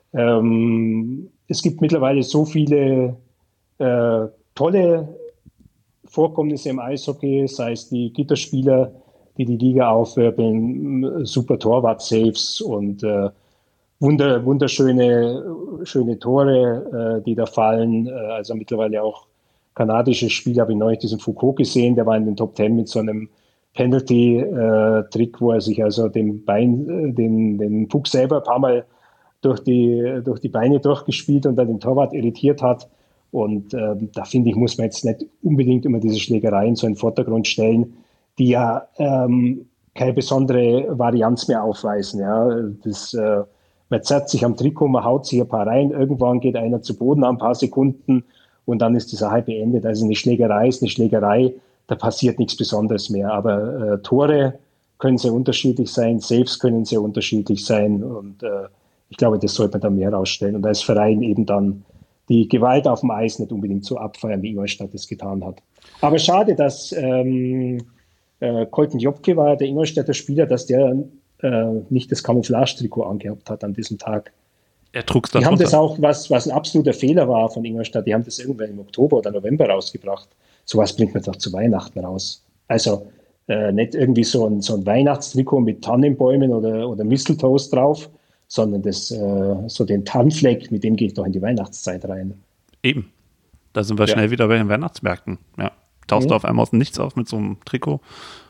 [SPEAKER 3] Es gibt mittlerweile so viele tolle Vorkommnisse im Eishockey, sei es die Gitterspieler, die Liga aufwirbeln, super Torwart-Saves und wunderschöne Tore, die da fallen. Also mittlerweile auch kanadische Spieler, habe ich neulich diesen Foucault gesehen, der war in den Top 10 mit so einem Penalty-Trick, wo er sich also den Puck selber ein paar Mal durch die Beine durchgespielt und dann den Torwart irritiert hat. Und da finde ich, muss man jetzt nicht unbedingt immer diese Schlägereien so in den Vordergrund stellen, die ja keine besondere Varianz mehr aufweisen. Ja. Man zerrt sich am Trikot, man haut sich ein paar rein, irgendwann geht einer zu Boden nach ein paar Sekunden und dann ist die Sache beendet. Also eine Schlägerei ist eine Schlägerei, da passiert nichts Besonderes mehr. Aber Tore können sehr unterschiedlich sein, Saves können sehr unterschiedlich sein und ich glaube, das sollte man da mehr rausstellen und als Verein eben dann die Gewalt auf dem Eis nicht unbedingt so abfeiern, wie Ingolstadt es getan hat. Aber schade, dass Colton Jobke war der Ingolstädter Spieler, dass der nicht das Camouflage-Trikot angehabt hat an diesem Tag.
[SPEAKER 2] Er trug's dann.
[SPEAKER 3] Die haben das auch, was ein absoluter Fehler war von Ingolstadt, die haben das irgendwann im Oktober oder November rausgebracht. Sowas bringt man doch zu Weihnachten raus. Also nicht irgendwie so ein Weihnachtstrikot mit Tannenbäumen oder Mistletoes drauf, sondern so den Tannenfleck, mit dem gehe ich doch in die Weihnachtszeit rein.
[SPEAKER 2] Eben. Da sind wir schnell wieder bei den Weihnachtsmärkten. Ja. Tauchst du auf einmal aus dem Nichts auf mit so einem Trikot.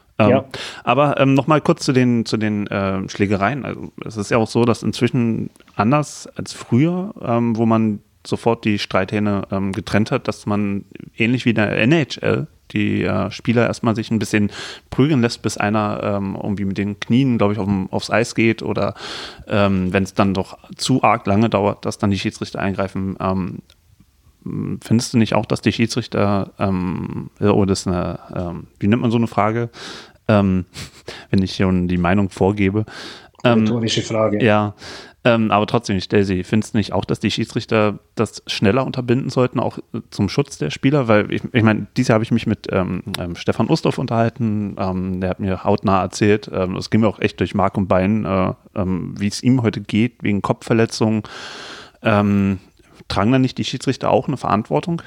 [SPEAKER 2] Aber nochmal kurz zu den Schlägereien. Also es ist ja auch so, dass inzwischen anders als früher, wo man sofort die Streithähne getrennt hat, dass man ähnlich wie in der NHL die Spieler erstmal sich ein bisschen prügeln lässt, bis einer irgendwie mit den Knien, glaube ich, aufs Eis geht oder wenn es dann doch zu arg lange dauert, dass dann die Schiedsrichter eingreifen. Findest du nicht auch, dass die Schiedsrichter, das ist eine, wie nennt man so eine Frage, wenn ich schon die Meinung vorgebe?
[SPEAKER 3] Rhetorische Frage.
[SPEAKER 2] Ja, Aber trotzdem, ich stelle sie, findest du nicht auch, dass die Schiedsrichter das schneller unterbinden sollten, auch zum Schutz der Spieler? Weil ich meine, dieses Jahr habe ich mich mit Stefan Ustorf unterhalten, der hat mir hautnah erzählt, es ging mir auch echt durch Mark und Bein, wie es ihm heute geht, wegen Kopfverletzungen. Tragen dann nicht die Schiedsrichter auch eine Verantwortung?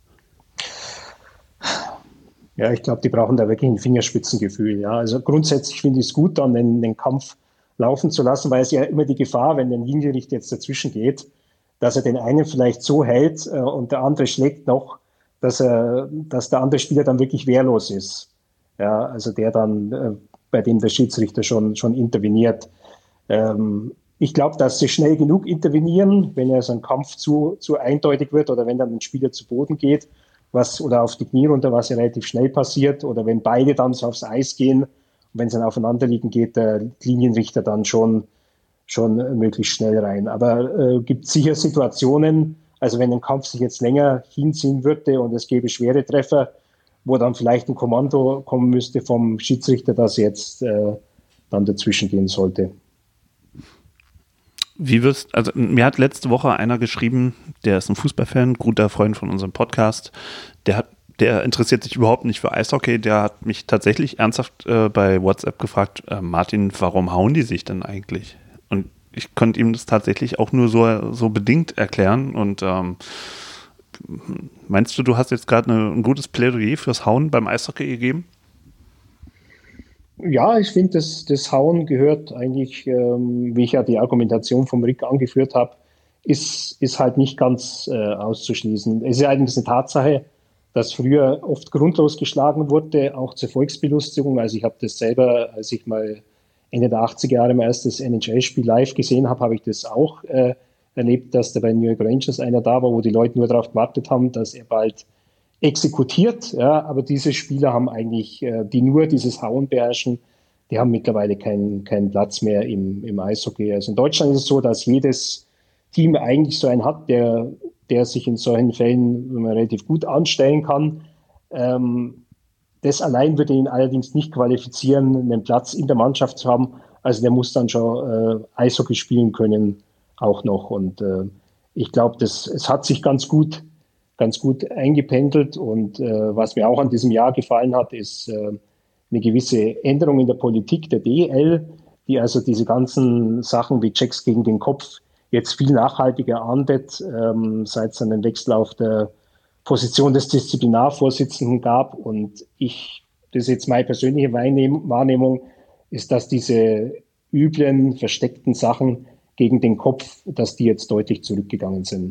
[SPEAKER 3] Ja, ich glaube, die brauchen da wirklich ein Fingerspitzengefühl. Ja. Also grundsätzlich finde ich es gut, dann den Kampf laufen zu lassen, weil es ja immer die Gefahr, wenn der Linienrichter jetzt dazwischen geht, dass er den einen vielleicht so hält und der andere schlägt noch, dass der andere Spieler dann wirklich wehrlos ist. Ja, also der dann, bei dem der Schiedsrichter schon interveniert. Ich glaube, dass sie schnell genug intervenieren, wenn ja so ein Kampf zu eindeutig wird oder wenn dann ein Spieler zu Boden geht, oder auf die Knie runter, was ja relativ schnell passiert, oder wenn beide dann so aufs Eis gehen und wenn es dann aufeinanderliegen geht, der Linienrichter dann schon möglichst schnell rein. Aber gibt sicher Situationen, also wenn ein Kampf sich jetzt länger hinziehen würde und es gäbe schwere Treffer, wo dann vielleicht ein Kommando kommen müsste vom Schiedsrichter, das jetzt dann dazwischen gehen sollte.
[SPEAKER 2] Also mir hat letzte Woche einer geschrieben, der ist ein Fußballfan, guter Freund von unserem Podcast, der interessiert sich überhaupt nicht für Eishockey, der hat mich tatsächlich ernsthaft bei WhatsApp gefragt, Martin, warum hauen die sich denn eigentlich? Und ich konnte ihm das tatsächlich auch nur so bedingt erklären und meinst du hast jetzt gerade ein gutes Plädoyer fürs Hauen beim Eishockey gegeben?
[SPEAKER 3] Ja, ich finde, das Hauen gehört eigentlich, wie ich ja die Argumentation vom Rick angeführt habe, ist halt nicht ganz auszuschließen. Es ist ja eigentlich eine Tatsache, dass früher oft grundlos geschlagen wurde, auch zur Volksbelustigung. Also ich habe das selber, als ich mal Ende der 80er Jahre mein erstes NHL-Spiel live gesehen habe, habe ich das auch erlebt, dass da bei New York Rangers einer da war, wo die Leute nur darauf gewartet haben, dass er bald exekutiert, ja, aber diese Spieler haben eigentlich, die nur dieses Hauen beherrschen, die haben mittlerweile keinen Platz mehr im Eishockey. Also in Deutschland ist es so, dass jedes Team eigentlich so einen hat, der sich in solchen Fällen relativ gut anstellen kann. Das allein würde ihn allerdings nicht qualifizieren, einen Platz in der Mannschaft zu haben. Also der muss dann schon Eishockey spielen können auch noch. Und ich glaube, es hat sich ganz gut eingependelt und was mir auch an diesem Jahr gefallen hat, ist eine gewisse Änderung in der Politik der DEL, die also diese ganzen Sachen wie Checks gegen den Kopf jetzt viel nachhaltiger ahndet, seit es einen Wechsel auf der Position des Disziplinarvorsitzenden gab. Und das ist jetzt meine persönliche Wahrnehmung, ist, dass diese üblen, versteckten Sachen gegen den Kopf, dass die jetzt deutlich zurückgegangen sind.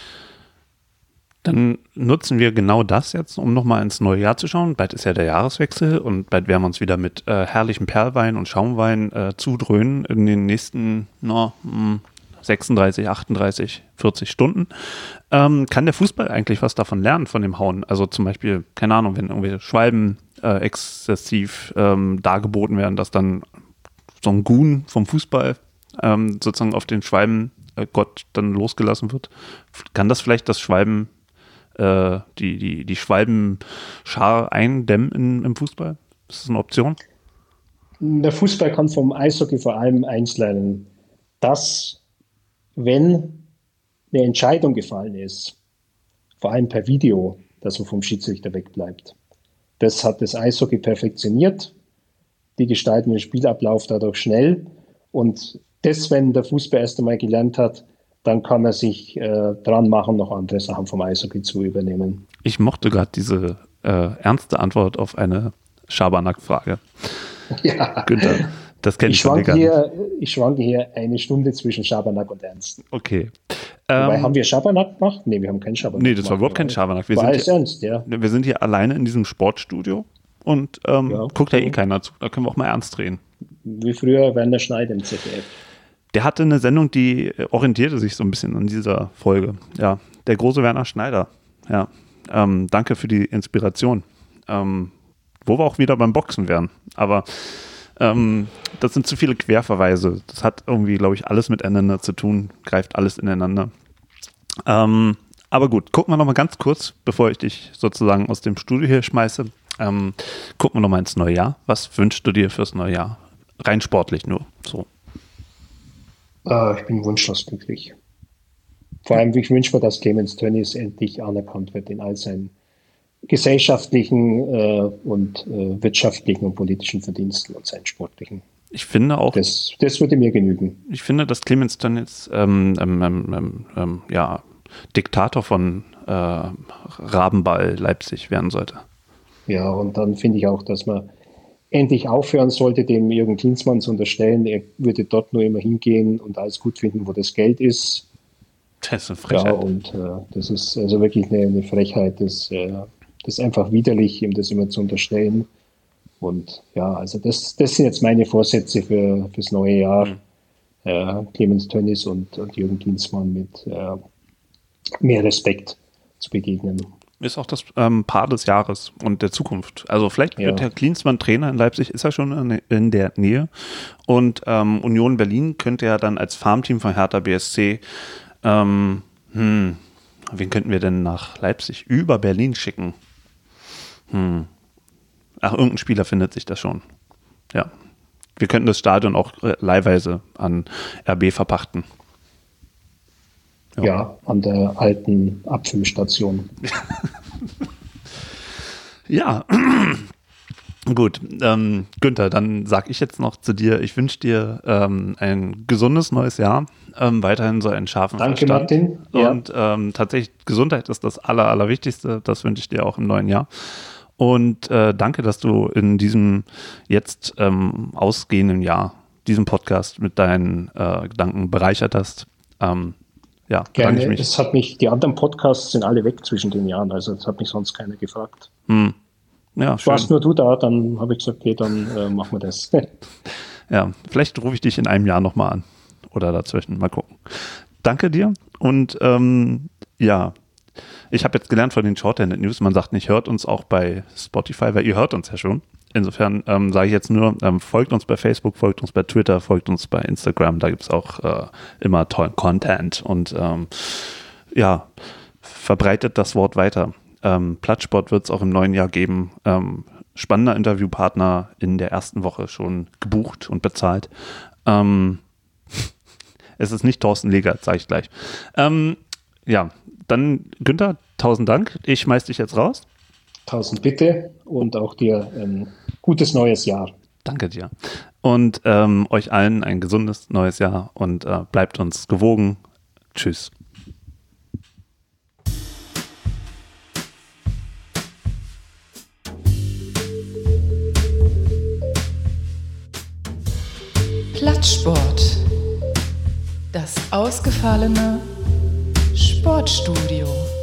[SPEAKER 2] Dann nutzen wir genau das jetzt, um nochmal ins neue Jahr zu schauen. Bald ist ja der Jahreswechsel und bald werden wir uns wieder mit herrlichem Perlwein und Schaumwein zudröhnen in den nächsten 36, 38, 40 Stunden. Kann der Fußball eigentlich was davon lernen, von dem Hauen? Also zum Beispiel, keine Ahnung, wenn irgendwelche Schwalben exzessiv dargeboten werden, dass dann so ein Gun vom Fußball sozusagen auf den Schwalbengott dann losgelassen wird. Kann das vielleicht das Schwalben die Schwalbenschar eindämmen im Fußball? Ist das eine Option?
[SPEAKER 3] Der Fußball kann vom Eishockey vor allem eins lernen, dass, wenn eine Entscheidung gefallen ist, vor allem per Video, dass man vom Schiedsrichter wegbleibt. Das hat das Eishockey perfektioniert. Die gestalten den Spielablauf dadurch schnell. Und das, wenn der Fußball erst einmal gelernt hat, dann kann er sich dran machen, noch andere Sachen vom Eishockey zu übernehmen.
[SPEAKER 2] Ich mochte gerade diese ernste Antwort auf eine Schabernack-Frage.
[SPEAKER 3] Ja.
[SPEAKER 2] Günther, das kenne ich
[SPEAKER 3] gar nicht. Ich schwanke hier eine Stunde zwischen Schabernack und Ernst.
[SPEAKER 2] Okay.
[SPEAKER 3] Wobei, haben wir Schabernack gemacht? Nee, wir haben keinen Schabernack gemacht.
[SPEAKER 2] Nee, das war überhaupt kein Schabernack.
[SPEAKER 3] War alles ernst, ja.
[SPEAKER 2] Wir sind hier alleine in diesem Sportstudio und guckt ja eh keiner zu. Da können wir auch mal ernst drehen.
[SPEAKER 3] Wie früher Werner Schneider im ZDF.
[SPEAKER 2] Der hatte eine Sendung, die orientierte sich so ein bisschen an dieser Folge. Ja, der große Werner Schneider. Ja, danke für die Inspiration. Wo wir auch wieder beim Boxen wären. Aber das sind zu viele Querverweise. Das hat irgendwie, glaube ich, alles miteinander zu tun. Greift alles ineinander. Aber gut, gucken wir noch mal ganz kurz, bevor ich dich sozusagen aus dem Studio hier schmeiße. Gucken wir noch mal ins neue Jahr. Was wünschst du dir fürs neue Jahr? Rein sportlich nur. So.
[SPEAKER 3] Ich bin wunschlos glücklich. Vor allem, ich wünsche mir, dass Clemens Tönnies endlich anerkannt wird in all seinen gesellschaftlichen und wirtschaftlichen und politischen Verdiensten und seinen sportlichen.
[SPEAKER 2] Ich finde auch.
[SPEAKER 3] Das würde mir genügen.
[SPEAKER 2] Ich finde, dass Clemens Tönnies Diktator von Rabenball Leipzig werden sollte.
[SPEAKER 3] Ja, und dann finde ich auch, dass man endlich aufhören sollte, dem Jürgen Klinsmann zu unterstellen, er würde dort nur immer hingehen und alles gut finden, wo das Geld ist.
[SPEAKER 2] Das ist eine Frechheit.
[SPEAKER 3] Ja, und das ist also wirklich eine Frechheit, das ist einfach widerlich, ihm das immer zu unterstellen. Und ja, also das sind jetzt meine Vorsätze fürs neue Jahr. Clemens Tönnies und Jürgen Klinsmann mit mehr Respekt zu begegnen.
[SPEAKER 2] Ist auch das Paar des Jahres und der Zukunft. Also vielleicht wird Herr Klinsmann Trainer in Leipzig, ist er schon in der Nähe. Und Union Berlin könnte ja dann als Farmteam von Hertha BSC, wen könnten wir denn nach Leipzig über Berlin schicken? Irgendein Spieler findet sich das schon. Ja. Wir könnten das Stadion auch leihweise an RB verpachten.
[SPEAKER 3] Ja, an der alten Abfüllstation.
[SPEAKER 2] Ja, gut. Günther, dann sage ich jetzt noch zu dir, ich wünsche dir ein gesundes neues Jahr, weiterhin so einen scharfen
[SPEAKER 3] Danke,
[SPEAKER 2] Verstand.
[SPEAKER 3] Martin. Ja.
[SPEAKER 2] Und tatsächlich, Gesundheit ist das Allerwichtigste, das wünsche ich dir auch im neuen Jahr. Und danke, dass du in diesem jetzt ausgehenden Jahr diesen Podcast mit deinen Gedanken bereichert hast. Ja,
[SPEAKER 3] gerne.
[SPEAKER 2] Ich mich.
[SPEAKER 3] Es hat mich, die anderen Podcasts sind alle weg zwischen den Jahren, also das hat mich sonst keiner gefragt.
[SPEAKER 2] Ja, schön.
[SPEAKER 3] Warst nur du da, dann habe ich gesagt, okay, dann machen wir das.
[SPEAKER 2] Ja, vielleicht rufe ich dich in einem Jahr nochmal an oder dazwischen, mal gucken. Danke dir und ja, ich habe jetzt gelernt von den Shorthanded News, man sagt nicht, hört uns auch bei Spotify, weil ihr hört uns ja schon. Insofern sage ich jetzt nur, folgt uns bei Facebook, folgt uns bei Twitter, folgt uns bei Instagram, da gibt es auch immer tollen Content und ja, verbreitet das Wort weiter. Plattsport wird es auch im neuen Jahr geben. Spannender Interviewpartner in der ersten Woche schon gebucht und bezahlt. Es ist nicht Thorsten Legert, sage ich gleich. Ja, dann Günther, 1000 Dank. Ich schmeiß dich jetzt raus.
[SPEAKER 3] 1000 bitte und auch dir ein gutes neues Jahr.
[SPEAKER 2] Danke dir. Und euch allen ein gesundes neues Jahr und bleibt uns gewogen. Tschüss.
[SPEAKER 1] Plattsport. Das ausgefallene Sportstudio.